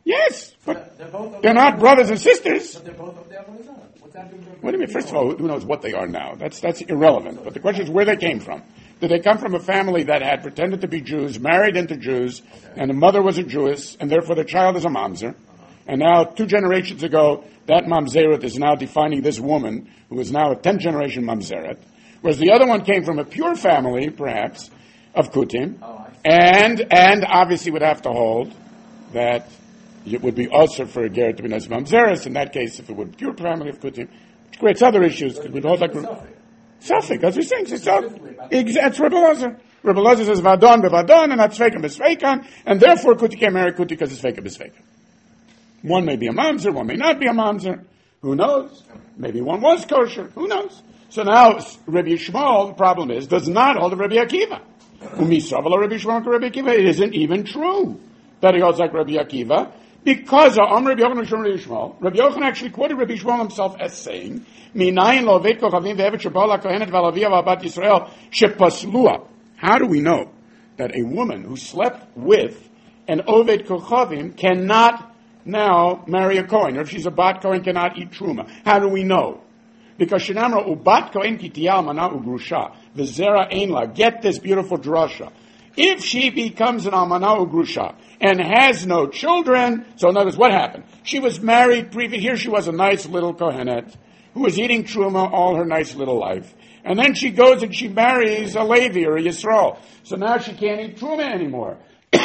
Yes, So but they're both of they're not brothers and sisters. But they're both of the Avodah. What's that doing? What do you mean? First of all, who knows what they are now? That's that's irrelevant. But the question is where they came from. Did they come from a family that had pretended to be Jews, married into Jews, okay. and the mother was a Jewess, and therefore the child is a mamzer? Uh-huh. And now, two generations ago, that mamzeret is now defining this woman, who is now a tenth generation mamzeret, whereas the other one came from a pure family, perhaps, of Kutim, oh, and and obviously would have to hold that it would be also for a ger to be Nez Mamzeres. In that case, if it were a pure family of Kutim, which creates other issues, because we'd hold like Suffolk, that's what he's saying. It's that's Rebbe Lazar. Rebbe Lazar says Vadon bevadon and not Sveikan besveikan, and therefore Kuti can't marry Kuti because it's Sveikan besveikan. One may be a mamzer, one may not be a mamzer. Who knows? Maybe one was kosher. Who knows? So now Rabbi Yishmael, the problem is, does not hold of Rabbi Akiva. Umisavala Rabbi Yishmael to Rabbi Akiva. It isn't even true that he holds like Rabbi Akiva, because of Am Rabbi Yochanan Rabbi Yishmael. Rabbi Yochanan actually quoted Rabbi Yishmael himself as saying, Minayin lo vet kochavim ve'evet shebala kohenet v'alavia v'abat Yisrael shepaslua. How do we know that a woman who slept with an oved kochavim cannot now marry a Kohen, or if she's a bat Kohen cannot eat truma? How do we know? Because Shinamra ubat Kohen kitiyal mana ugrusha v'zera einla. Get this beautiful drasha. If she becomes an almana ugrusha and has no children, so in other words, what happened? She was married previous. Here she was a nice little Kohenet who was eating truma all her nice little life, and then she goes and she marries a Levi or a Yisrael. So now she can't eat truma anymore.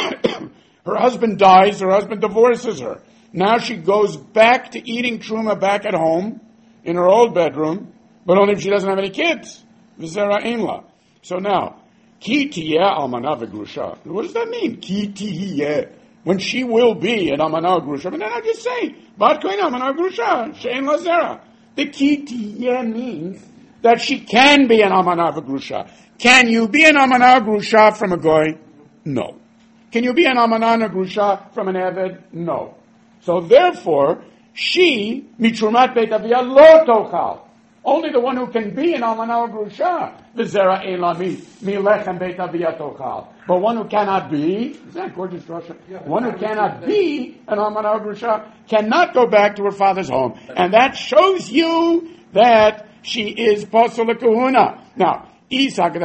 Her husband dies. Her husband divorces her. Now she goes back to eating truma back at home in her old bedroom, but only if she doesn't have any kids. V'zera einla. So now, ki tiyeh almana v'grusha. What does that mean? Ki tiyeh. When she will be an almana v'grusha. And then I just say, bat kohen almana v'grusha, she'en la zera. The ki tiyeh means that she can be an almana v'grusha. Can you be an almana v'grusha from a goy? No. Can you be an almana v'grusha from an eved? No. So therefore, she, mitrumat beit aviyah, lo tochal. Only the one who can be an almana v'grusha, v'zera ein la mi, mi lechem beit aviyah tochal. But one who cannot be, is that gorgeous drasha? Yeah, one who cannot be an almana v'grusha cannot go back to her father's home. And that shows you that she is posel kahuna. Now, if Rabbi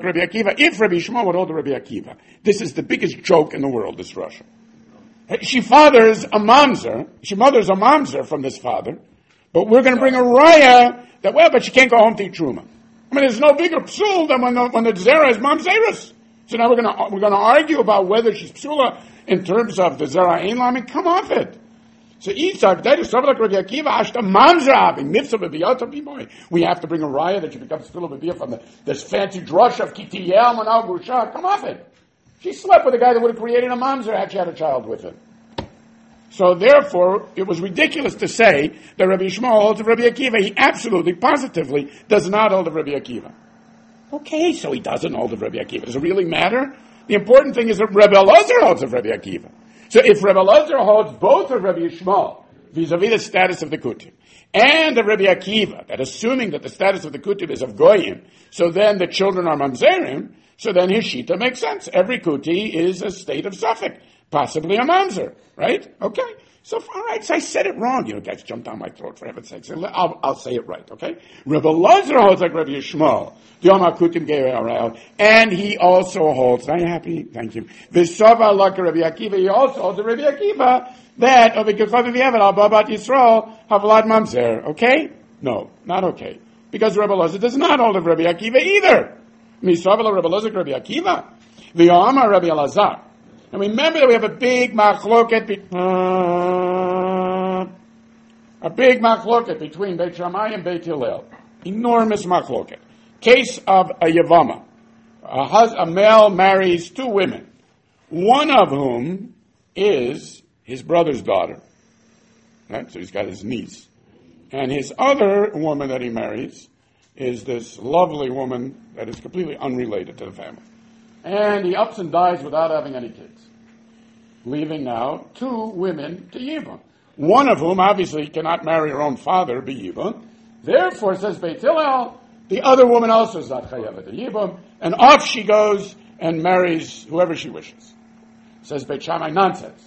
Yishmael would hold Rabbi Akiva, this is the biggest joke in the world, this Russia. She fathers a mamzer, she mothers a mamzer from this father, but we're going to bring a raya that, well, but she can't go home to eat truma. I mean, there's no bigger psul than when the, when the zera is mamzerus. So now we're going to we're going to argue about whether she's psula in terms of the zera ein la. I mean, come off it. So Yitzhak, that is something like Rabbi Akiva, hashta mamzer having mitzvah b'biyata b'boy. We have to bring a raya that she becomes psula b'biyah from the, this fancy drush of kitiyel manal grusha. Come off it. She slept with a guy that would have created a mamzer had she had a child with him. So therefore, it was ridiculous to say that Rabbi Yishmael holds of Rabbi Akiva. He absolutely, positively does not hold of Rabbi Akiva. Okay, so he doesn't hold of Rabbi Akiva. Does it really matter? The important thing is that Rabbi Elazar holds of Rabbi Akiva. So if Rabbi Elazar holds both of Rabbi Yishmael, vis-a-vis the status of the Kutim, and of Rabbi Akiva, that assuming that the status of the Kutim is of Goyim, so then the children are Mamzerim, so then his Shita makes sense. Every Kuti is a state of Suffolk. Possibly a mamzer, right? Okay. So, all right, so I said it wrong. You know, guys jumped down my throat for heaven's sake. So I'll, I'll say it right, okay? Rabbi Elazar holds like Rabbi Yishmael. And he also holds, are you happy? Thank you. V'sova like Rabbi Akiva, he also holds the Rabbi Akiva that of a Gechav V'yevet al Babat Yisrael Havlad Mamzer. Okay? No, not okay. Because Rabbi Elazar does not hold of Rabbi Akiva either. Misova Rabbi Elazar Rabbi Akiva. V'yama Rabbi Elazar. And remember that we have a big machloket, be- uh, a big machloket between Beit Shammai and Beit Hillel. Enormous machloket. Case of a Yavama. A, hus- a male marries two women, one of whom is his brother's daughter. Right? So he's got his niece. And his other woman that he marries is this lovely woman that is completely unrelated to the family. And he ups and dies without having any kids, leaving now two women to Yibam, one of whom obviously cannot marry her own father, be Yibam. Therefore, says Beit Hillel, the other woman also is not chayavet to Yibam, and off she goes and marries whoever she wishes. Says Beit Shammai, nonsense.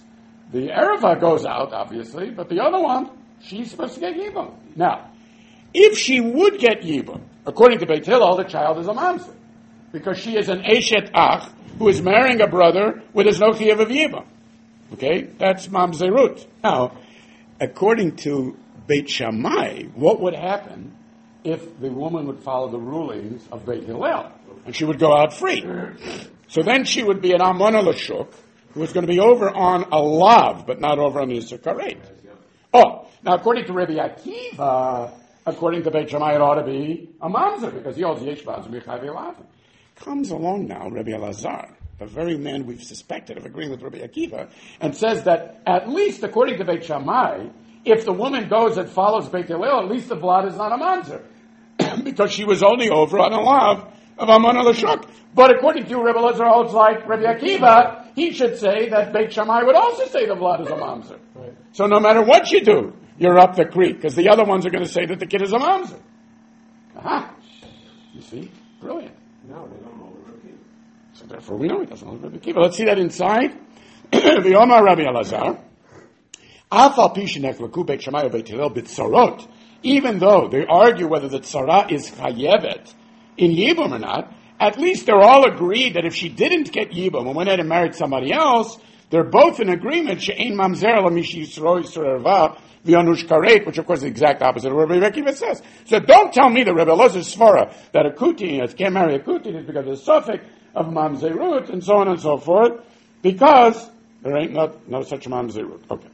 the Ereva goes out, obviously, but the other one, she's supposed to get Yibum. Now, if she would get Yibum, according to Beit Hillel, the child is a mamzer, because she is an Eshet Ach, who is marrying a brother with his no chiyuv of Yibum. Okay? That's mamzerut. Now, according to Beit Shammai, what would happen if the woman would follow the rulings of Beit Hillel, and she would go out free? So then she would be an Amona Lashuk, who was going to be over on a lav, but not over on the Yisur Karet. Oh, now according to Rabbi Akiva, according to Beit Shammai, it ought to be a mamzer, because he holds yesh baz b'chayv lav. Comes along now Rabbi Elazar, the very man we've suspected of agreeing with Rabbi Akiva, and says that at least according to Beit Shammai, if the woman goes and follows Beit Hillel, at least the blood is not a mamzer, because she was only over on a lav of Amon al-Shuk. But according to Rabbi Elazar holds like Rabbi Akiva, he should say that Beit Shammai would also say the blood is a mamzer. Right. So no matter what you do, you're up the creek, because the other ones are going to say that the kid is a mamzer. Aha. You see? Brilliant. No, they don't know Rabbi Akiva. So therefore we know he doesn't know Rabbi Akiva. Let's see that inside. The Omar Rabbi Elazar. Afal pishinek l'ku Beit Shammai Beit Hillel b'tzarot. Even though they argue whether the tzara is chayevet in Yibum or not, at least they're all agreed that if she didn't get Yibum and went ahead and married somebody else, they're both in agreement, she'ein mamzer l'mishi yisro yisro erva v'yanush karet, which of course is the exact opposite of what Rabbi Akiva says. So don't tell me that Rabbi Elazar's svara, that a kutin, can't marry a kutin, is because of the suffix of mamzerut, and so on and so forth, because there ain't not, no such mamzerut. Okay.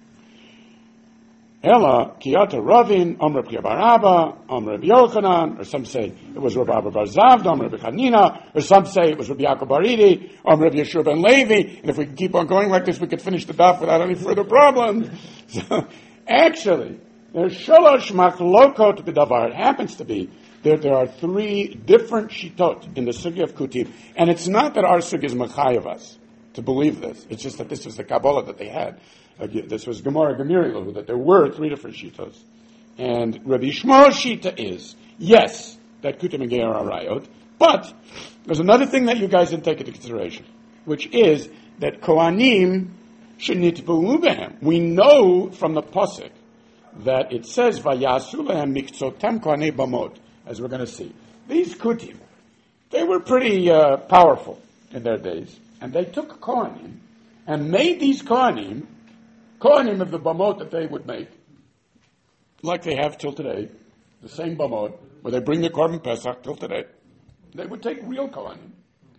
Ella, Kiyata Ravin, Om Reb Chia bar Abba, Om Reb Yochanan, or some say it was Reb Abba bar Zavda, Om Reb Chanina, or some say it was Reb Yaakov bar Idi, Om Reb Yeshua ben Levi, and if we can keep on going like this, we could finish the daf without any further problems. So, actually, there's Sholosh Machlokot b'davar. It happens to be that there are three different shitot in the sugi of Kutim, and it's not that our sugi is machayev us to believe this, it's just that this was the Kabbalah that they had. Uh, this was Gemara Gemirilu, that there were three different shitos. And Rabbi Shmuel's shita is, yes, that Kutim and Geir are rayot, but there's another thing that you guys didn't take into consideration, which is that Kohanim should nitbu behem. We know from the Pasuk that it says, Vayasu lehem mikzotam kohanei bamot, as we're going to see. These Kutim, they were pretty uh, powerful in their days, and they took Kohanim and made these Kohanim Kohanim of the bamot that they would make, like they have till today, the same bamot, where they bring the Korban Pesach till today, they would take real Kohanim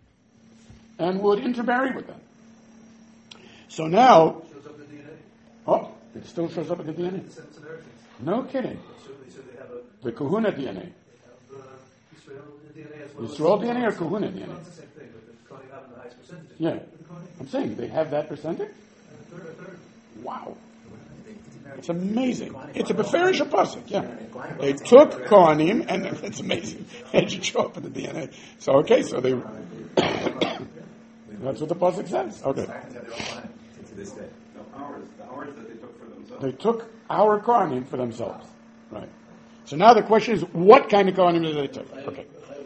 and would intermarry with them. So now, Shows up in the D N A. oh, it still shows up in the D N It's an inheritance. A. No kidding. So they said they have a, The Kahuna D N A. they have uh, Israel D N A as well. as- Yisrael D N A or Kahuna D N Well, A? it's the same thing, but the Kohanim have the highest percentage. Yeah. The Kohanim. I'm saying they have that percentage? And a third, a third. Wow. It's amazing. It's a Beferish Pasuk, yeah. They took Kohanim, and it's amazing. It should show up in the D N A. So, okay, so they... That's what the Pasuk says. Okay. To this day. The hours, the hours that they took for themselves. They took our Kohanim for themselves. Right. So now the question is, what kind of Kohanim did they take? Okay.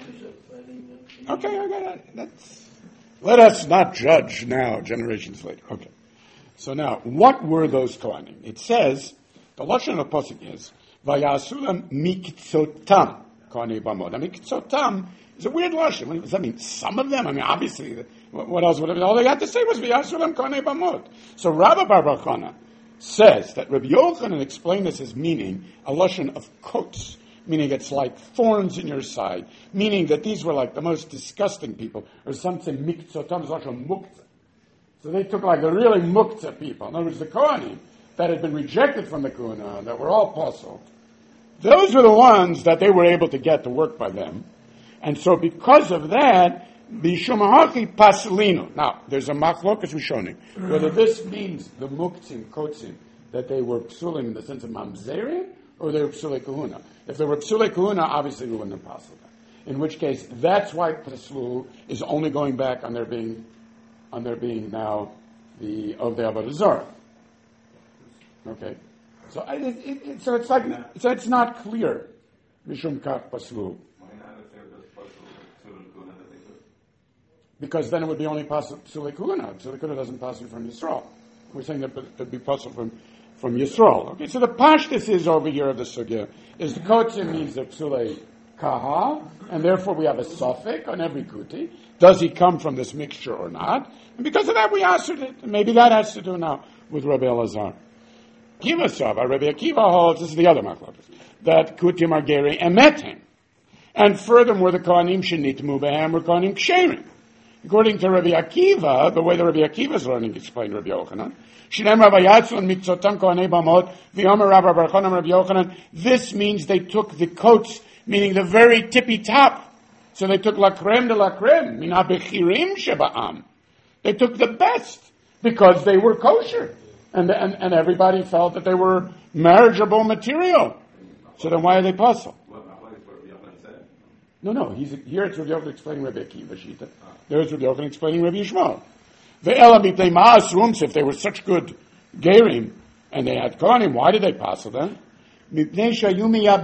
Okay, I got it. That's... Let us not judge now, generations later. Okay. So now, what were those Kohanim? It says, the Lashon of the Pasuk is, Vayasulam mikzotam Kohanei bamot. Now, mikzotam is a weird Lashon. What does that mean? Some of them? I mean, obviously, what else would have been? All they had to say was, Vayasulam Kohanei bamot. So Rabbi Bar Bar Chana says that Rabbi Yochanan explained this as meaning a Lashon of coats, meaning it's like thorns in your side, meaning that these were like the most disgusting people, or some say mikzotam is Lashon muktzah. So they took like the really muktzah people. In other words, the Kohanim that had been rejected from the Kuna, that were all puzzled, those were the ones that they were able to get to work by them. And so because of that, the Shumahachi Pasalino. Now, there's a machlokas rishonim, whether this means the muktzim, kotzim, that they were psulim in the sense of mamzerim, or they were psulei kahuna. If they were psulei kahuna, obviously we wouldn't have possible. In which case, that's why Paslu is only going back on their being on there being now the of the Avodah Zarah. Okay, so I, it, it, so it's like so it's not clear. Mishum kach paslu. Why not if they're just possible to the Kuna that they took? Because then it would be only possible psulei kuna. Psulei kuna doesn't pass from Yisrael. We're saying that it would be possible from, from Yisrael. Okay, so the pashtus is over here of the sugya, is the kotzim means the psulei kahal, and therefore we have a suffix on every kuti. Does he come from this mixture or not? And because of that we answered it. And maybe that has to do now with Rabbi Elazar. Akiva Sava, Rabbi Akiva holds, this is the other machlokes, that kutim are geri emetim. And furthermore, the kohanim shenitmu behem were kohanim ksherim. According to Rabbi Akiva, the way the Rabbi Akiva is learning, explained Rabbi Yochanan, Shinem Rav Yatzon mikzotam kohanei bamot v'yomer Rav Bar Chanam Rabbi Yochanan. This means they took the coats, meaning the very tippy top. So they took la creme de la creme, min habechirim sheba'am. They took the best because they were kosher, and and and everybody felt that they were marriageable material. So then, why are they puzzled? No, no. He's here. It's Rabbi Yochanan explaining Rabbi Akiva Shita. There's Rabbi Yochanan explaining Rabbi Yishmael. The elamit they maas rooms. If they were such good gerim and they had kohanim, why did they puzzle them? Because they're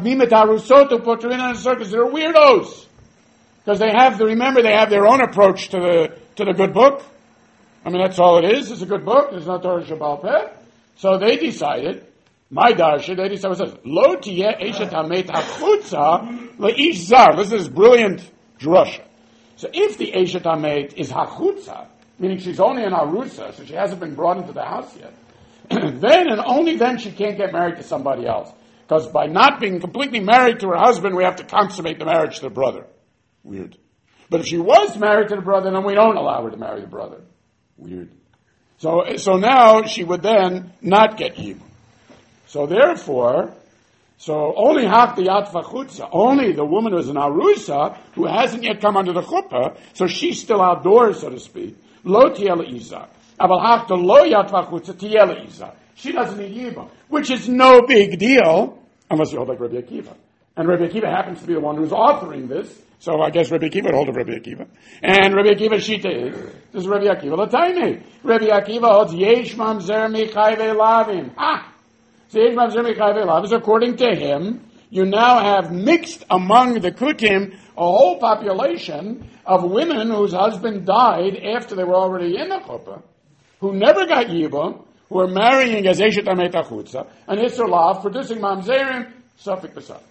weirdos. Because they have the remember they have their own approach to the to the good book. I mean that's all it is. It's a good book. There's no Torah Shabbal Peh. So they decided. My darsha, they decided says Lo tiyeh eshet hamet hachutza leish zar. This is brilliant drasha. So if the eshet hamet is hachutza, meaning she's only an arusa, so she hasn't been brought into the house yet, then and only then she can't get married to somebody else. Because by not being completely married to her husband, we have to consummate the marriage to the brother. Weird. But if she was married to the brother, then we don't allow her to marry the brother. Weird. So, so now she would then not get yibum. So therefore, so only hak the yatva chutza, only the woman who is an arusa, who hasn't yet come under the chuppah, so she's still outdoors, so to speak, lo tiel iza. Aval hak the lo yatva chutza tiel iza. She doesn't need yibum, which is no big deal, unless you hold like Rabbi Akiva. And Rabbi Akiva happens to be the one who's authoring this, so I guess Rabbi Akiva would hold of Rabbi Akiva. And Rabbi Akiva Shita is, this is Rabbi Akiva L'taimi. Rabbi Akiva holds yesh mamzer michayve lavim. Ah! So yesh mamzer michayve lavim. According to him, you now have mixed among the kutim a whole population of women whose husband died after they were already in the chuppah, who never got yibum, who are marrying as eshet hamet hachutza, and Isser Lav, producing mamzerim, suffik b'saf.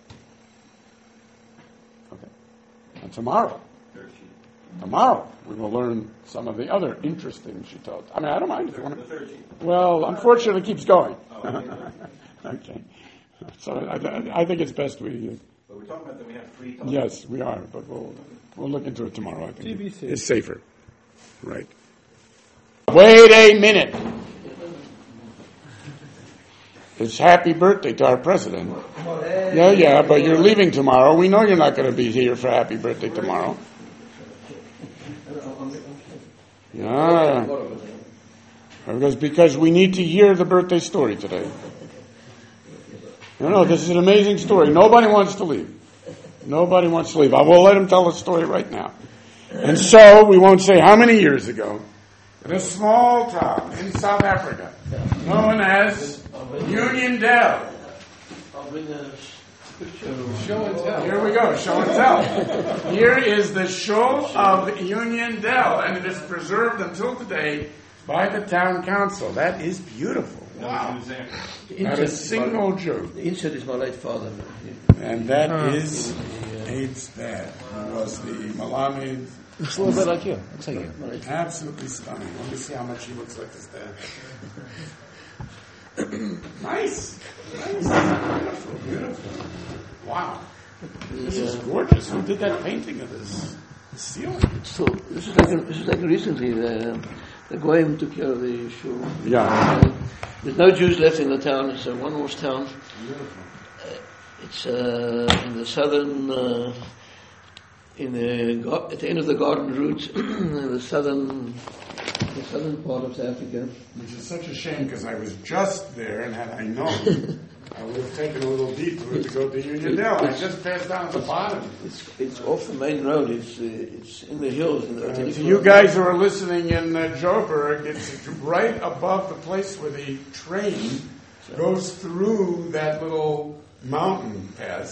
Okay. And tomorrow, tomorrow, we will learn some of the other interesting shittot. I mean, I don't mind if you want to. Well, unfortunately, it keeps going. Okay. So I, I think it's best we. Uh, but we're talking about that we have free talk. Yes, we are, but we'll we'll look into it tomorrow. I think T B C. It's safer, right? Wait a minute. It's happy birthday to our president. Yeah, yeah, but you're leaving tomorrow. We know you're not going to be here for happy birthday tomorrow. Yeah. Because, because we need to hear the birthday story today. No, no, this is an amazing story. Nobody wants to leave. Nobody wants to leave. I will let him tell the story right now. And so, we won't say how many years ago, in a small town in South Africa, known as Union Dell. Show and tell. Here we go, show and tell. Here is the shul of Union Dell, and it is preserved until today by the town council. That is beautiful. Wow. Not a single joke. The insert is my late father. And that is Eitz Bad, who was the Malamed. Looks a little bit like you. Looks like you. Absolutely stunning. Let me see how much he looks like his dad. Nice. Nice. Beautiful, beautiful. Wow. This is gorgeous. Who did that painting of this? The ceiling. So this is like this is like recently the the Goyim took care of the shul. Yeah. Uh, there's no Jews left in the town. It's a one-horse town. Beautiful. Uh, it's uh, in the southern, uh, in the go- at the end of the garden route, in the southern, the southern part of South Africa. Which is such a shame because I was just there, and had I known, I would have taken a little detour to go to Union Dell. I just passed down at the bottom. It's it's off the main road. It's uh, it's in the hills. In the Uh, to you guys who are listening in uh, Joburg, it's right above the place where the train goes through that little mountain pass.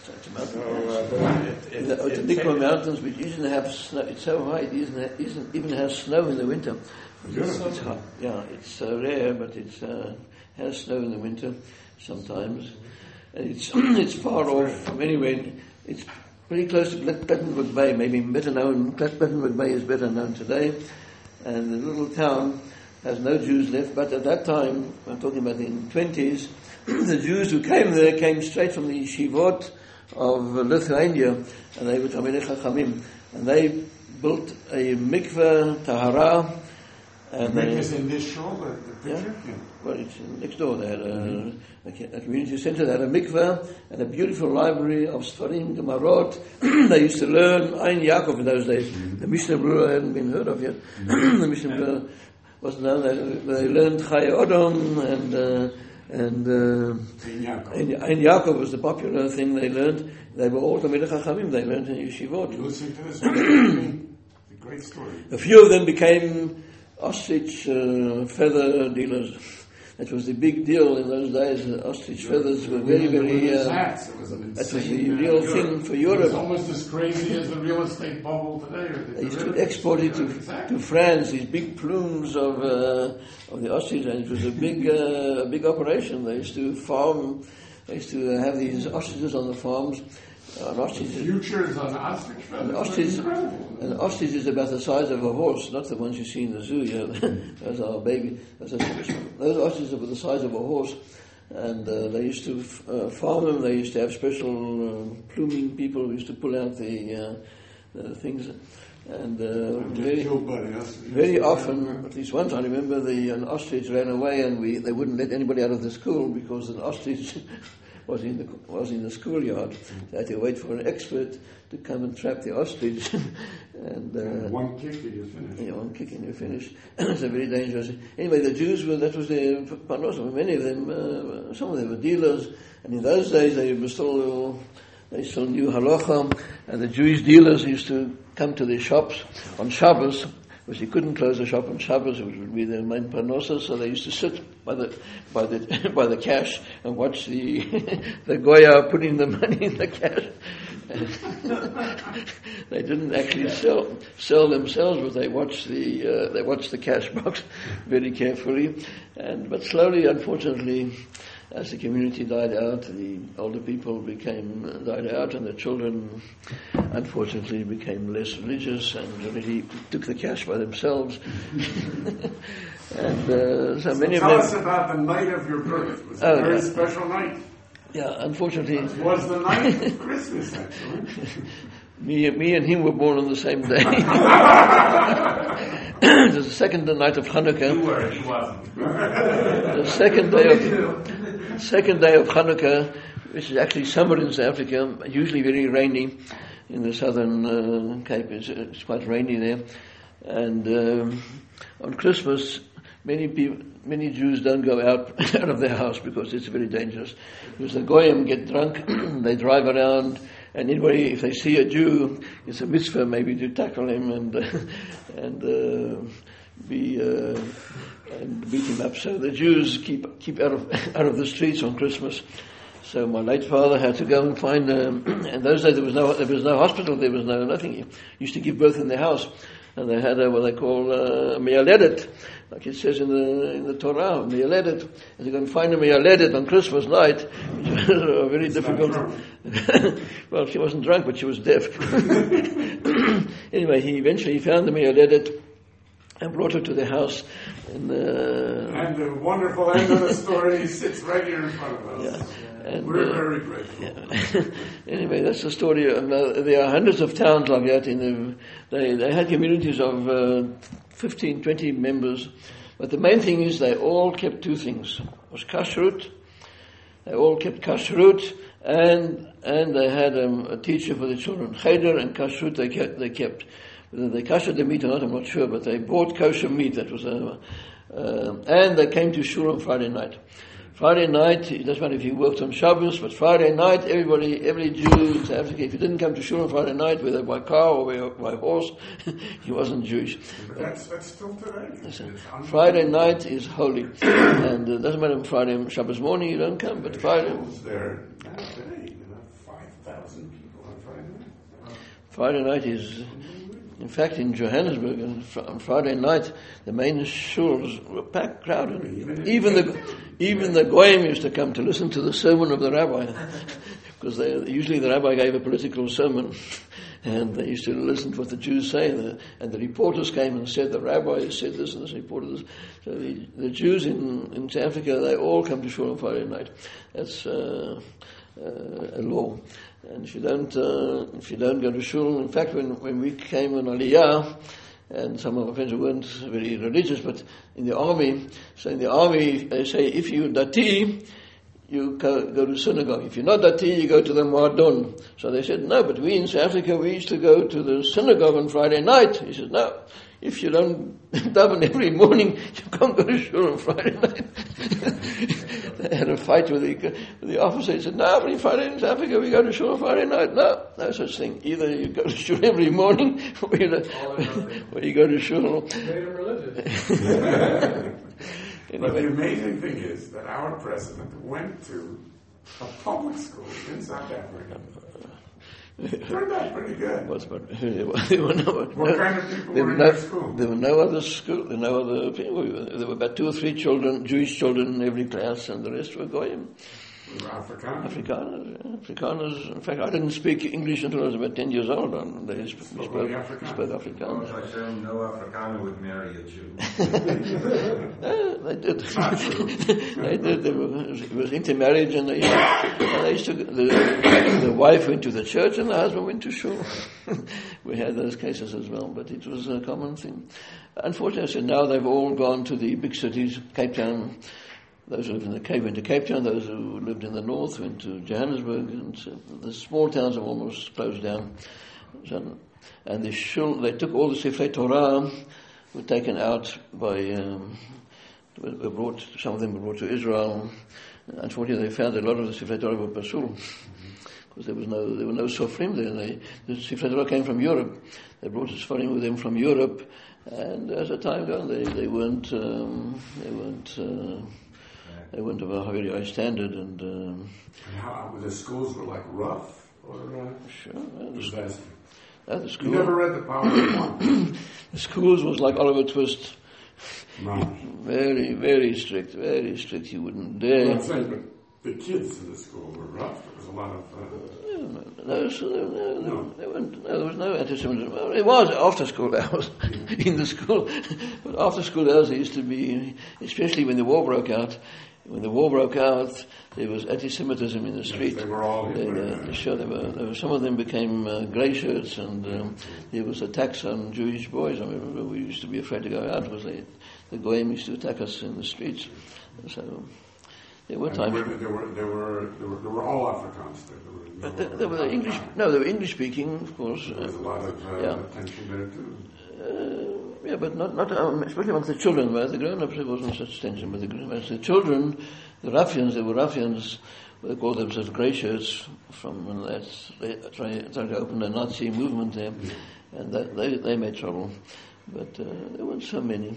So it's a mountain. So, uh, it, In it, the it, Otanikwa it, Mountains, which doesn't have snow, it's so high, it isn't, isn't even has snow in the winter. Beautiful. It's hot. Yeah, it's so rare, but it uh, has snow in the winter sometimes. And it's it's far off from anywhere. It's pretty close to Plettenberg Bay, maybe better known. Plettenberg Bay is better known today. And the little town has no Jews left, but at that time, I'm talking about the twenties, the Jews who came there came straight from the yeshivot of Lithuania, and they were Talmidei Chachamim, and they built a mikveh, tahara, and Make they, this in this shul, the, the yeah, picture? Yeah. well, it's next door. They had a, a, a community center. They had a mikveh and a beautiful library of Sfarim, Gemarot. They used to learn Ein Yaakov in those days. The Mishnah Berurah hadn't been heard of yet. The Mishnah Berurah was known. They, they learned Chai Odom and uh, and uh, Ein Yaakov. Ein Ein Yaakov was the popular thing they learned. They were all Talmidei Chachamim. They learned in yeshivot. Listen to this one. It's a great story. A few of them became ostrich uh, feather dealers. That was the big deal in those days. Uh, ostrich feathers were very, very. Uh, Hats. It was an that was insane, the uh, real Europe. thing for It was Europe. almost as crazy as the real estate bubble today. Or the They used to derivatives. export it to, Exactly. to France. These big plumes of uh, of the ostrich, and it was a big uh, a big operation. They used to farm. They used to have these ostriches on the farms. Uh, an ostrich. Futures on ostrich feathers. An are ostrich, incredible. an ostrich is about the size of a horse, not the ones you see in the zoo. You know, those are baby. Those, are, those ostriches are about the size of a horse, and uh, they used to uh, farm them. They used to have special uh, pluming people who used to pull out the, uh, the things, and uh, very, Killed by the ostrich. very often, at least once I remember, the an ostrich ran away, and we they wouldn't let anybody out of the school because an ostrich was in the was in the schoolyard. They had to wait for an expert to come and trap the ostrich, and uh, One kick and you're finished. you know, one kick and you're finished. It's a very dangerous. Anyway, the Jews were that was their parnosa. Many of them, uh, some of them were dealers, and in those days they were still they still knew halacha, and the Jewish dealers used to come to their shops on Shabbos. Because you couldn't close the shop on Shabbos, which would be their main parnosa, so they used to sit by the by the by the cash and watch the the goya putting the money in the cash. They didn't actually sell sell themselves, but they watched the uh, they watched the cash box very carefully. And but slowly, unfortunately, as the community died out, the older people became uh, died out, and the children, unfortunately, became less religious and really took the cash by themselves. And uh, so many Tell of us them, about the night of your birth. It was a Oh, very yeah. special night. yeah, unfortunately, It was the night of Christmas, actually. me, me and him were born on the same day. It was the second night of Hanukkah. you were, he wasn't. The second day of second day of Hanukkah, which is actually summer in South Africa, usually very rainy in the southern uh, Cape. It's, it's quite rainy there, and um, on Christmas, many people, many Jews don't go out out of their house because it's very dangerous. Because the goyim get drunk, they drive around. And anybody, if they see a Jew, it's a mitzvah maybe to tackle him and uh, and uh, be uh, and beat him up. So the Jews keep keep out of out of the streets on Christmas. So my late father had to go and find. Um, in those days there was no there was no hospital, there was no nothing. He used to give birth in their house, and they had a, what they call a miyaledet, like it says in the in the Torah, miyaledet. And you can find a miyaledet on Christmas night, which was a very difficult. Well, she wasn't drunk, but she was deaf. Anyway, he eventually found the miyaledet and brought her to the house. And, uh, And the wonderful end of the story sits right here in front of us. yeah, and, We're uh, very grateful. yeah. Anyway, that's the story. And, uh, there are hundreds of towns like that. In the, they they had communities of uh, fifteen, twenty members, but the main thing is they all kept two things: it was kashrut. They all kept kashrut, and and they had um, a teacher for the children. Cheder and kashrut they kept. They kept. Whether they kashered the meat or not, I'm not sure, but they bought kosher meat. That was a, uh, and they came to shul on Friday night. Friday night, it doesn't matter if you worked on Shabbos, but Friday night, everybody, every Jew in South Africa, if you didn't come to shul on Friday night, whether by car or by, by horse, he wasn't Jewish. But that's, that's still today. It's unbelievable. Friday night is holy, and it doesn't matter if Friday, Shabbos morning you don't come, but Friday. Schools there now today, you know, five thousand Friday night is, in fact, in Johannesburg, on fr- on Friday night, the main shuls were packed, crowded. Even the even the goyim used to come to listen to the sermon of the rabbi, because they, usually the rabbi gave a political sermon, and they used to listen to what the Jews say, and the, and the reporters came and said, the rabbi said this and this, reporter this. So the, the Jews in, in South Africa, they all come to shul on Friday night. That's uh, uh, a law. And if you don't, uh, if you don't go to shul, in fact, when, when we came on Aliyah, and some of my friends who weren't very religious, but in the army, so in the army, they say, if you're Dati, you go, go to synagogue. If you're not Dati, you go to the Muadon. So they said, no, but we in South Africa, we used to go to the synagogue on Friday night. He said, no, if you don't daven every morning, you can't go to shul on Friday night. They had a fight with the, with the officer. He said, no, every Friday in South Africa, we go to shul on Friday night. No, no such thing. Either you go to shul every morning, or you, or you go to shul. Made him religious. But the amazing thing is that our president went to a public school in South Africa. Turned out pretty good. What's about, there were, there were no, What no, kind of people there were were in no, that school? there were no other school, there were no other people. There were about two or three children, Jewish children in every class, and the rest were goyim. They were Afrikaners. Afrikaners, yeah, Afrikaners. In fact, I didn't speak English until I was about ten years old. And they sp- Spoke spoke, Afrikaans. spoke Oh, Afrikaans. Hashem, no Afrikaner would marry a Jew. Yeah, they did. they did. They were, it was intermarriage, and they, and they used to. The, the wife went to the church, and the husband went to shul. We had those cases as well, but it was a common thing. Unfortunately, now they've all gone to the big cities, Cape Town. Those who lived in the Cape went to Cape Town. Those who lived in the north went to Johannesburg, and so the small towns have almost closed down. So, and the shul, they took all the Sifrei Torah, were taken out by, um, were brought. Some of them were brought to Israel. Unfortunately, they found a lot of the Sifrei Torah were pasul, because there was no, there were no Sofrim there. They, the Sifrei Torah came from Europe. They brought the Sofrim with them from Europe, and as the time gone, they they weren't um, they weren't. Uh, They weren't of a very high standard, and um, And how, the schools were like rough? Or, uh, sure, uh, the, was sc- that, uh, the you school, never read the Power of One? the schools was like Oliver Twist, No. very, very strict, very strict. You wouldn't I'm dare. not saying, but the kids in the school were rough. There was a lot of... Uh, No, so there, there, there, there, weren't, no, there was no anti-Semitism. Well, it was after school hours in the school, but after school hours there used to be, especially when the war broke out. When the war broke out, there was anti-Semitism in the street. they were all They, Hitler. uh, sure, there were, there were. Some of them became uh, grey shirts, and um, there was attacks on Jewish boys. I remember we used to be afraid to go out because they, the goyim used to attack us in the streets. So there were and times. there, were, there, were, there, were, there, were, there were all Afrikaans there. There were, But there there, there were English. No, they were English speaking, of course. There was a lot of uh, Yeah. tension there too. Uh, yeah, but not, not um, especially amongst the children. But the grown-ups, there wasn't such tension. But the, amongst the children, the ruffians, they were ruffians. They called themselves grey shirts from when they tried, tried to open the Nazi movement there, and that, they they made trouble. But uh, there weren't so many.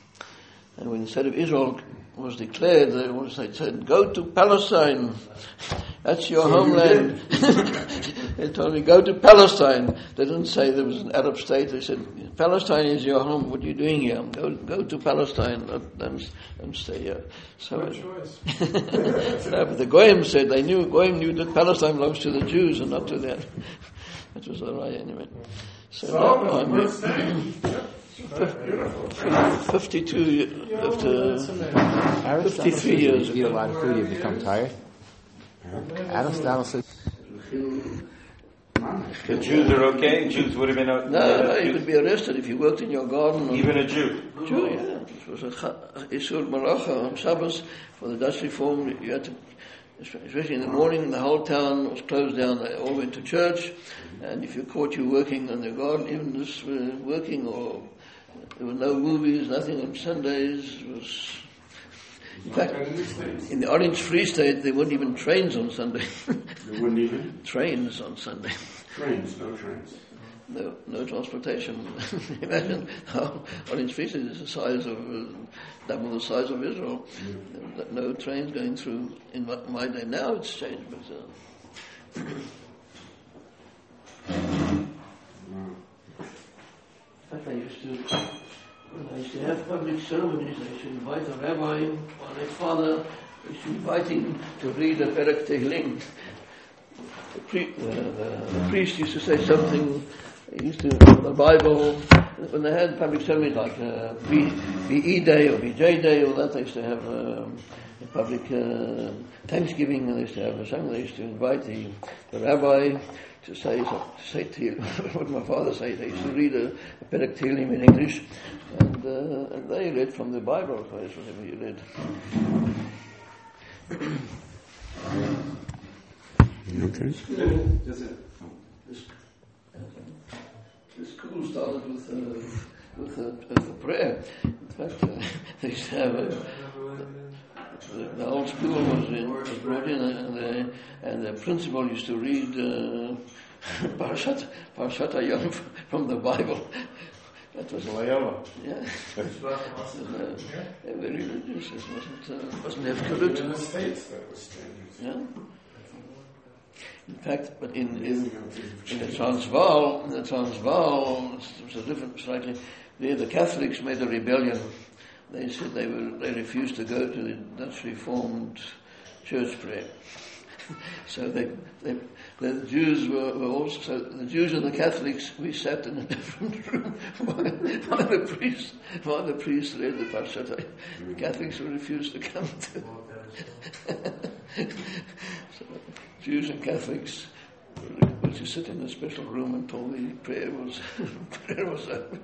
And when the state of Israel was declared, they was they said, "Go to Palestine. That's your So you homeland." They told me, "Go to Palestine." They didn't say there was an Arab state. They said, "Palestine is your home. What are you doing here? Go, go to Palestine. Don't, don't, don't stay here." So, Good choice. no, but the Goyim said they knew. Goyim knew that Palestine belongs to the Jews and not to them. That was all right anyway. So, So, now the I'm first thing. Beautiful. fifty-two after Aristotle fifty-three says years if you eat a ago. lot of food, you become tired. Aristotle says The Jews are okay? Jews would have been okay? No, no, you could be arrested if you worked in your garden. Or Even a Jew? Jew, yeah. It was a cha- Isur Malacha on Shabbos for the Dutch reform. You had to, especially in the morning, the whole town was closed down. They all went to church, and if you caught you working in the garden, even just uh, working, or there were no movies, nothing on Sundays. It was, in fact, in the Orange Free State, there weren't even trains on Sunday. There wouldn't even Trains on Sunday. trains, no trains. No, no transportation. Imagine how Orange Free State is the size of uh, double the size of Israel. Mm. No trains going through in my, my day. Now it's changed, but uh, they used to, when they used to have public ceremonies, they used to invite a rabbi or a father. They used to invite him to read a Perek Tehillim. The, pre- uh, the, the priest used to say something. He used to the Bible. When they had public ceremonies like uh, B E Day or B J Day or that, they used to have um, a public uh, Thanksgiving, and they used to have a song. They used to invite the, the rabbi to say to say to you what my father said. They used to read a, a Perek Tehillim in English, and, uh, and they read from the Bible, of course, whatever you read. Okay. Just a, oh. This, the school started with uh, with a, a prayer. In fact, uh, they used to have a, the, the whole school was, in, was brought in, and the, and the principal used to read uh, Parashat Parashat Hayom from the Bible. That was Layala. Yeah. It was uh, very religious. It wasn't uh, wasn't Hefkerut. In the States, that was standard. Yeah. In fact, but in in, in the Transvaal, in the Transvaal, it was a different slightly. There, the Catholics made a rebellion. They said they were they refused to go to the Dutch Reformed Church prayer. So they, they, the Jews were, were also, so the Jews and the Catholics, we sat in a different room while, while the priest, while the priest read the Parshat. The Catholics were refused to come to. So Jews and Catholics were to sit in a special room until the prayer was prayer was over.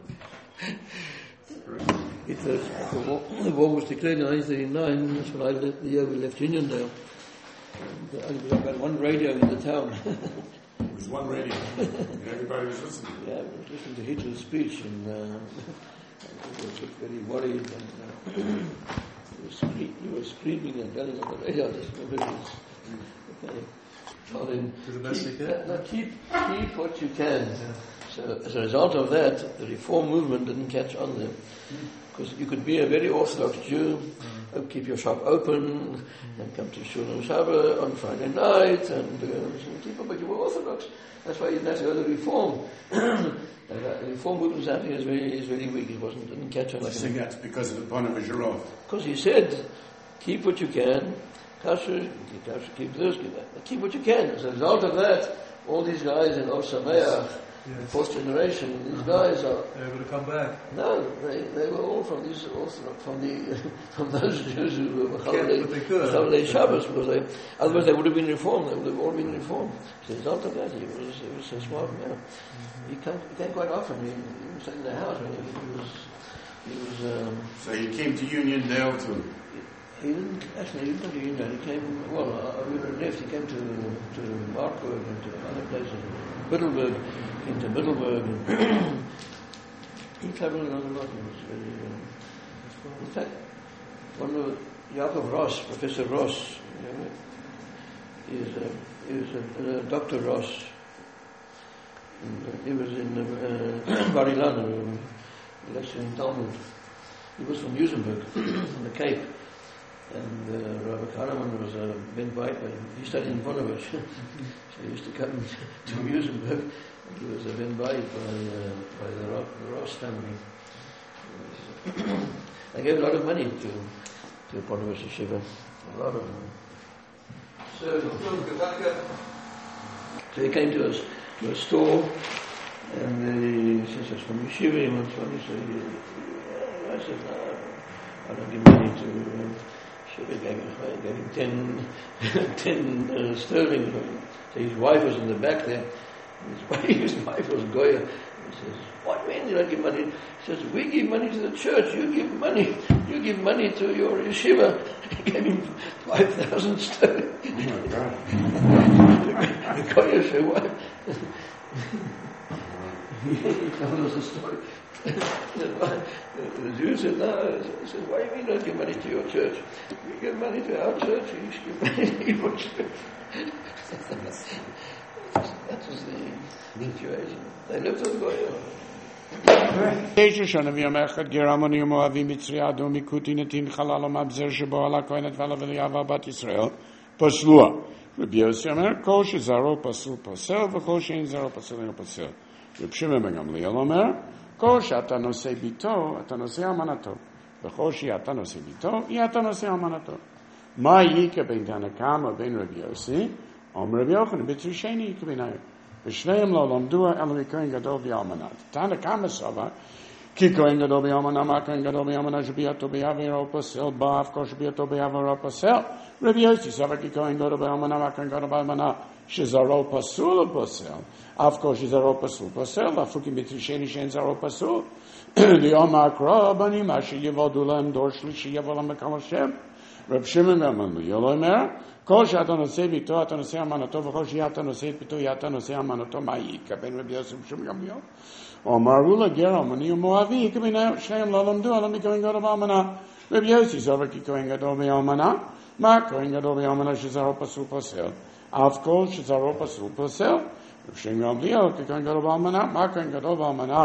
It was, the, war, the war was declared in nineteen thirty-nine. That's when I left, the year we left Uniondale. And there was about one radio in the town. It was one radio. And everybody was listening. Yeah, I was listening to Hitler's speech, and uh, I was very worried. And uh, he, was scre- he was screaming and yelling on the radio. I just remember it was okay. Told him, Do the best keep, you can. uh, no, keep, keep what you can. Yeah. So as a result of that, the reform movement didn't catch on there. Because you could be a very Orthodox Jew, mm. keep your shop open, mm. and come to Shul and Shabbat on Friday night, and uh, keep up, but you were Orthodox. That's why you didn't have to go to Reform. And, uh, the Reform movement exactly is very, is very weak. It wasn't, didn't catch on. I think that's because of the Bonaventure. Because he said, keep what you can, kasher, keep kasher, keep this, keep that. Keep what you can. As a result of that, all these guys in Osameach, Yes. The fourth generation, these guys are They're able to come back. no, they they were all from these also from the from those Jews who were Kept what they could. Chalei Shabbos, because they otherwise they would have been reformed. They would have all been reformed. So as a result of that, he was he was so smart man. He came he came quite often. He, he was in the house when he, he was he was. Um, So he came to Uniondale too. He didn't actually. He didn't come to Union. He came. Well, uh, we were left. He came to to Markburg and to other places. Middelburg, into Middelburg. And he traveled around a lot. He was very. Uh, in fact, one of Jacob Ross, Professor Ross, you know, is a, is a, uh, Doctor Ross. And, uh, he was in uh, Bar Ilan, uh, lecturing in Talmud. He was from Muizenberg, from the Cape. And uh, Rabbi Karaman was a uh, Ben Beit, he studied in Ponevezh. So he used to come to Muizenberg, and he was a Ben Beit by, uh, by the, Ross, the Ross family. I gave a lot of money to to Ponevezh Yeshiva, a lot of money. So, so he came to us to a store, and he says, "It's from Yeshiva." He wants money, so he, yeah, I said, "No, I don't give money to." Uh, They gave him, gave him ten, ten uh, sterling. So his wife was in the back there. His wife, his wife was Goya. He says, "What mean you don't give money?" He says, "We give money to the church. You give money. You give money to your yeshiva." He gave him five thousand sterling. Oh my God! The Goya said, "What?" He told us the story. The Jew said, "No." He said, "Why do you don't give money to your church? We give money to our church. You should give money to your church." That was the situation. They lived with Goya. תשע שנה ויום אחד גרמנו יום אוהבים מצרי אדום מקוטי נתין חלל ומבזר שבו על הכהנת ועל אבליעבה בת ישראל פסלוה. רבי יוסי אומר, כל שזרעו פסול פסל וכל שאין זרעו פסל אינו פסל. רבי שמעון בן גמליאל אומר, כל שאתה נושא ביתו, אתה נושא אמנתו. וכל שאתה נושא ביתו, יהיה אתה נושא אמנתו. מה יקה בין תנא קמא ובין רבי יוסי? אומר רבי יוחנן, ביטוי שני יקה ביניהם. ושניהם לא למדו אלא מכהן גדול באלמנה. תנא קמא סבר, כי כהן גדול באלמנה, מה כהן גדול באלמנה שביעתו בעבירו פוסל, באף כל שביעתו בעבירו פוסל. רבי יוסי סבר, כי כהן גדול באלמנה, מה כהן גדול באלמנה, שזרעו פסול פוסל. אף כל שזרעו פסול פוסל, אפילו כי ביטוי שני שאין זרעו פסול. ליאמר קרא בנים, מה שיבודו להם דור שלישי יבוא להם בקהל השם. רב שמעון גמליאל אומר, כל שאתה נושא ביתו, אתה נושא אמנתו, וכל שאתה נושא את ביתו, אתה נושא אמנתו, מה יקה בין רבי יוסי ושמעון גמליאל? אמרו לגר אלמוני ומואבי, יקה ביניהם, שניהם לא למדו, אלא מכהן גדול באלמנה. רבי יוסי סבר כי כהן גדול באלמנה, מה כהן גדול באלמנה שזרעו פסול פוסל? אף כל שזרעו פסול פוסל. רב שמעון גמליאל כי כהן גדול באלמנה, מה כהן גדול באלמנה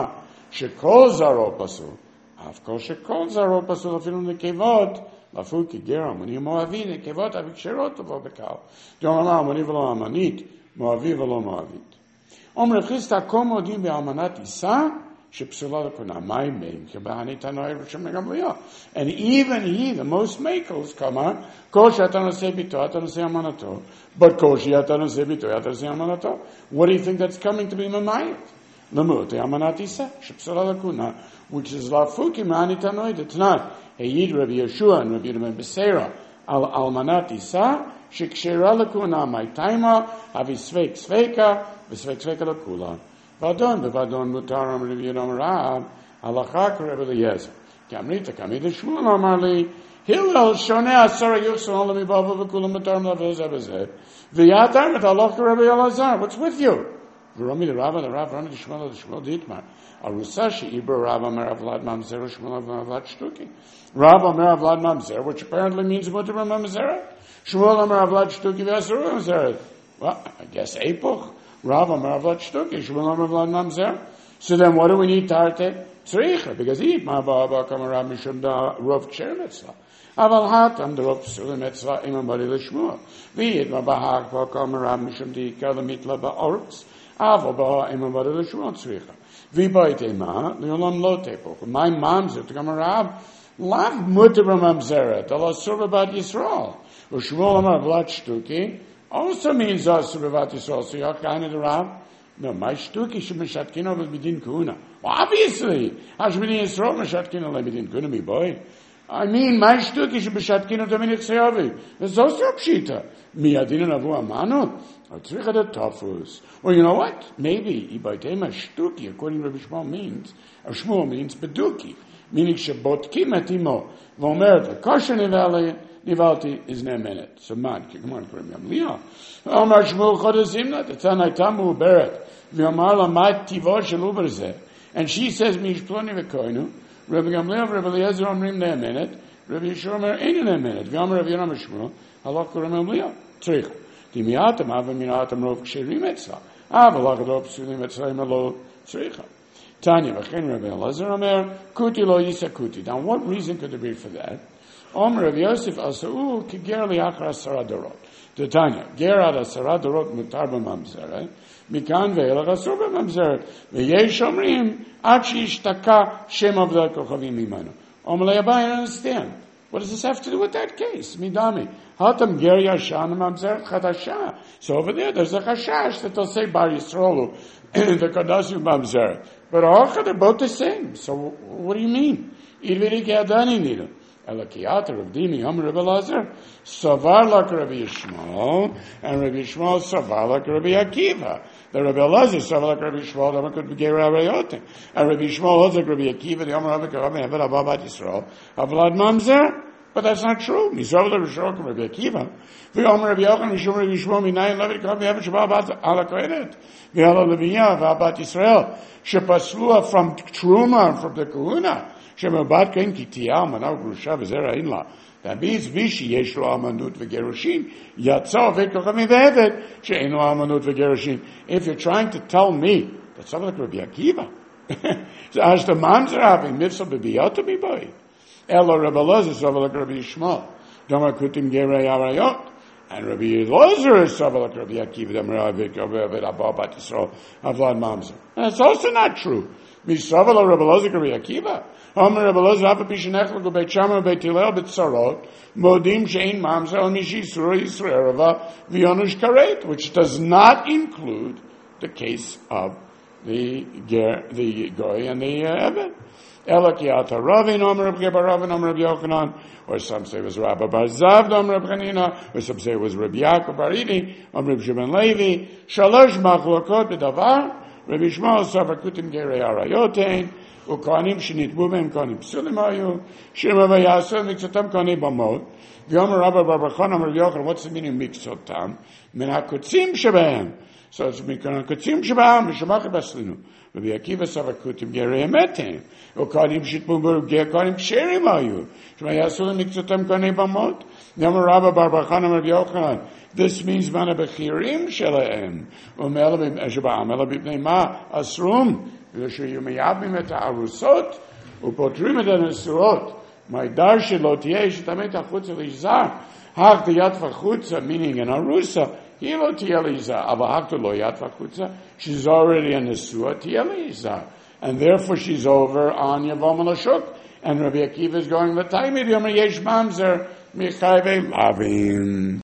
שכל זרעו פסול? אף כל שכל זרעו פסול, אפילו נקבות, לפו כי גר אלמוני ומואבי, נקבות אבי כשרות לבוא בקהל. דאמר אלמוני ולא אלמנית, מואבי ולא מואבית. אומר רב חיסדא, כל מודים באלמנת אישה שפסולה לכהונה. מים מים, כבהני תנאי רב שמעון גמליאל. And even he, the most makos, כלומר, כל שאתה נושא ביתו, אתה נושא אמנתו, but כל שאתה נושא ביתו, אתה נושא אמנתו. What do you think that's coming to be ממית? למות, אמנת אישה שפסולה לכהונה, which is לפו כי מהני תנאי דתנאי. העיד רבי יהושע ורבי יהודה בן בסירא על אלמנת אישה שכשרה לכהונה, מי תימה, אבי ספק ספקה, וספק ספקה לכולה. ואדון בוודון מותר אמר רבי יהודה אמר רב, הלכה כרב אליעזר. כי אמרית, כעמיד לשמואל אמר לי, הלל שונה עשרה יוחסן עולה מבבא וכולם מותר לבוא זה בזה. ויאת אמרת, הלכה כרב אלעזר, what's with you? ורמי לרב, לרב, רמי לשמואל, לשמואל דיתמר. הרוסה שאיבר רב אמר אבלד ממזר, ושמואל אבלד שטוקי. רב אמר אבלד ממזר, which apparently means mutter ממזר. Shmuel Amar Avlad Shtuki v'Asuru Mamzer. Well, I guess Epoch. Rav Amar Avlad Shtuki. Shmuel Amar Avlad Mamzer. So then what do we need Tarte? Tzricha. Because Eid Ma Ba'aba Kamar Rav Mishum Da Rov Ksher Mitzvah. Aval Hatam Da Rov Psulim Mitzvah Imam Bari L'Shmuel. V'Eid Ma Ba'hak Ba Kamar Rav Mishum Di Kar L'Mitla Ba'orks. Aval Ba'a Imam Bari L'Shmuel Tzricha. V'Bait Ema L'Olam Lo Tepoch. My Mamzer to Kamar Rav Lav Mutter Mamzeret. Allah Surah Bat Yisrael. Shmuel Amar Avlad Shtuki also means Asur B'vat Yisrael. So you're kind of the Rav? No, my Shtuki should be Shatkino with Bidin Kuna. Well, obviously, Hash Bidin Yisrael Shatkino le Bidin Kuna, me boy. I mean, my Shtuki should be Shatkino to Minich Seyavi. It's also Pshita. Mi Adina Navu Amanu. Tzricha de Tafus. Well, you know what? Maybe Ibaitema Shtuki, according to Rabbi Shmuel means, or Shmuel means Beduki. Meaning Shabotki Matimo. Vomer, Kosher Nivalei. Nivalti is ne minute. So man, come on, Karim Yamliah. Omar Shmuel Chodazimna, the Tanai Tamu Beret, V'Amar Lamat Tivor Shaluberzeh. And she says, Mish Ploni V'Koinu, Rabbi Gamliel, Rabbi Eliezer Omrim ne minute, Rabbi Yeshua Omer Ein ne minute, V'Amar Rabbi Yonam Shmuel, Halach Karim Yamliah. Tzrich. Timiatam, Ava Minatam Rov Ksherim Etzah. Ava Lachadov Psulim Etzah Imelo Tzricha. Tanya, V'Chen Rabbi Eliezer Omer, Kuti Lo Yisa Kuti. Now, what reason could there be for that? Omer Rav Yosef Asau ki ger liachar asara dorot. Tanya, ger ad asara dorot mutar b'mamzeret. Mikan ve'elach asur b'mamzeret. Ve'yesh omrim ad she'ishtaka shem avdei kochavim imanu. Omer le'abai, I don't understand. What does this have to do with that case? Midami. Hatam ger yashan b'mamzeret chadasha. So over there, there's a chashash that they'll say bar Yisraelu the kadasu b'mamzeret. But all they're both the same. So what do you mean? Irviri ge'adani nidu. Elakiyata Rav Dimi Amar Rabbi Elazar Savar like Rabbi Yishmael and Rabbi Yishmael Savar like Rabbi Akiva. The Rabbi Elazar Savar like Rabbi Yishmael Amar could be Ger Arayotim and Rabbi Yishmael holds like Rabbi Akiva the Amar Rabbi Rabbi Hevet Ababat Yisrael Avlad Mamzer. But that's not true. Mizav Rabbi Yishmael Rabbi Akiva. The Amar Rabbi Yochanan Mishum Rabbi Yishmael Minayin Levi Rabbi Hevet Shababat Ala Kohenet V'Hala Leviyah V'Abat Yisrael Shepaslua from Truma from the Kahuna. Shemabat Kain Kitiyah Manav Grusha V'Zera Inla. That means Vishi Yesh Lo Amanut V'Gerushin Yatzah V'Kochamim V'Evet She'en Lo Amanut V'Gerushin. If you're trying to tell me that something like Rabbi Akiva, so as the Mamzer having mitzvah b'biyot b'boy, Elo Rabbi Elazar something like Rabbi Yishmael, Dama Kutim Gerei Arayot, and Rabbi Elazar is something like Rabbi Akiva, Dama Rabbi Abba Bat Yisrael Avlad Mamzer. That's also not true. Misaval or Rabbi Elazar Rabbi Akiva. Omer Rabbi Elazar Abba Pishanech L'Go Beit Shammai Beit Hillel B'Tzarot Modim Shein Mamzer Al Mishi Yisrael Yisrael Rava V'Yonush Karet, which does not include the case of the ger, the goy and the uh, Eben. Ela ki ata Ravin Omer Rabbi Baravin Omer Rabbi Yochanan, or some say it was Rabbi Bar Zavda Omer Rabbi Chanina, or some say it was Rabbi Yaakov Bar Idi Omer Rabbi Shimon Levi. Shalosh machlokot b'davar. Rabbi Shmuel Savar Kutim Gerei Arayotein, Ukanim Shenitbu B'hem Kanim Psulim Ayu, Shir Rabbi Yasser Miksotam Kanim Bamot, V'yomer Rabbi Bar Bachon Omer Rabbi Yochanan. What's the meaning of Miksotam? Min HaKutzim Shebehem. So it's Min HaKutzim Shebehem V'shemach Baslinu. Rabbi Akiva Savar Kutim Gerei Emetein, Ukanim Shitbu B'hem Kanim Psherim Ayu, Shir Rabbi Yasser Miksotam Kanim Bamot, V'yomer Rabbi Bar Bachon Omer Rabbi Yochanan. This means mana bechirim shelahem umela b'eshba amela b'nei ma asrum v'shu yumiyabim et ha'arusot upotrim et ha'nesurot ma'idar shelo tiyeh shetamet ha'chutza l'izar hach tiyat v'chutza, meaning an arusa he lo tiyeh l'izar aber hach to lo yat v'chutza, she's already a nesua tiyeh l'izar, and therefore she's over on yavom l'shuk, and Rabbi Akiva is going l'taimid yomer yesh mamzer michayve lavim.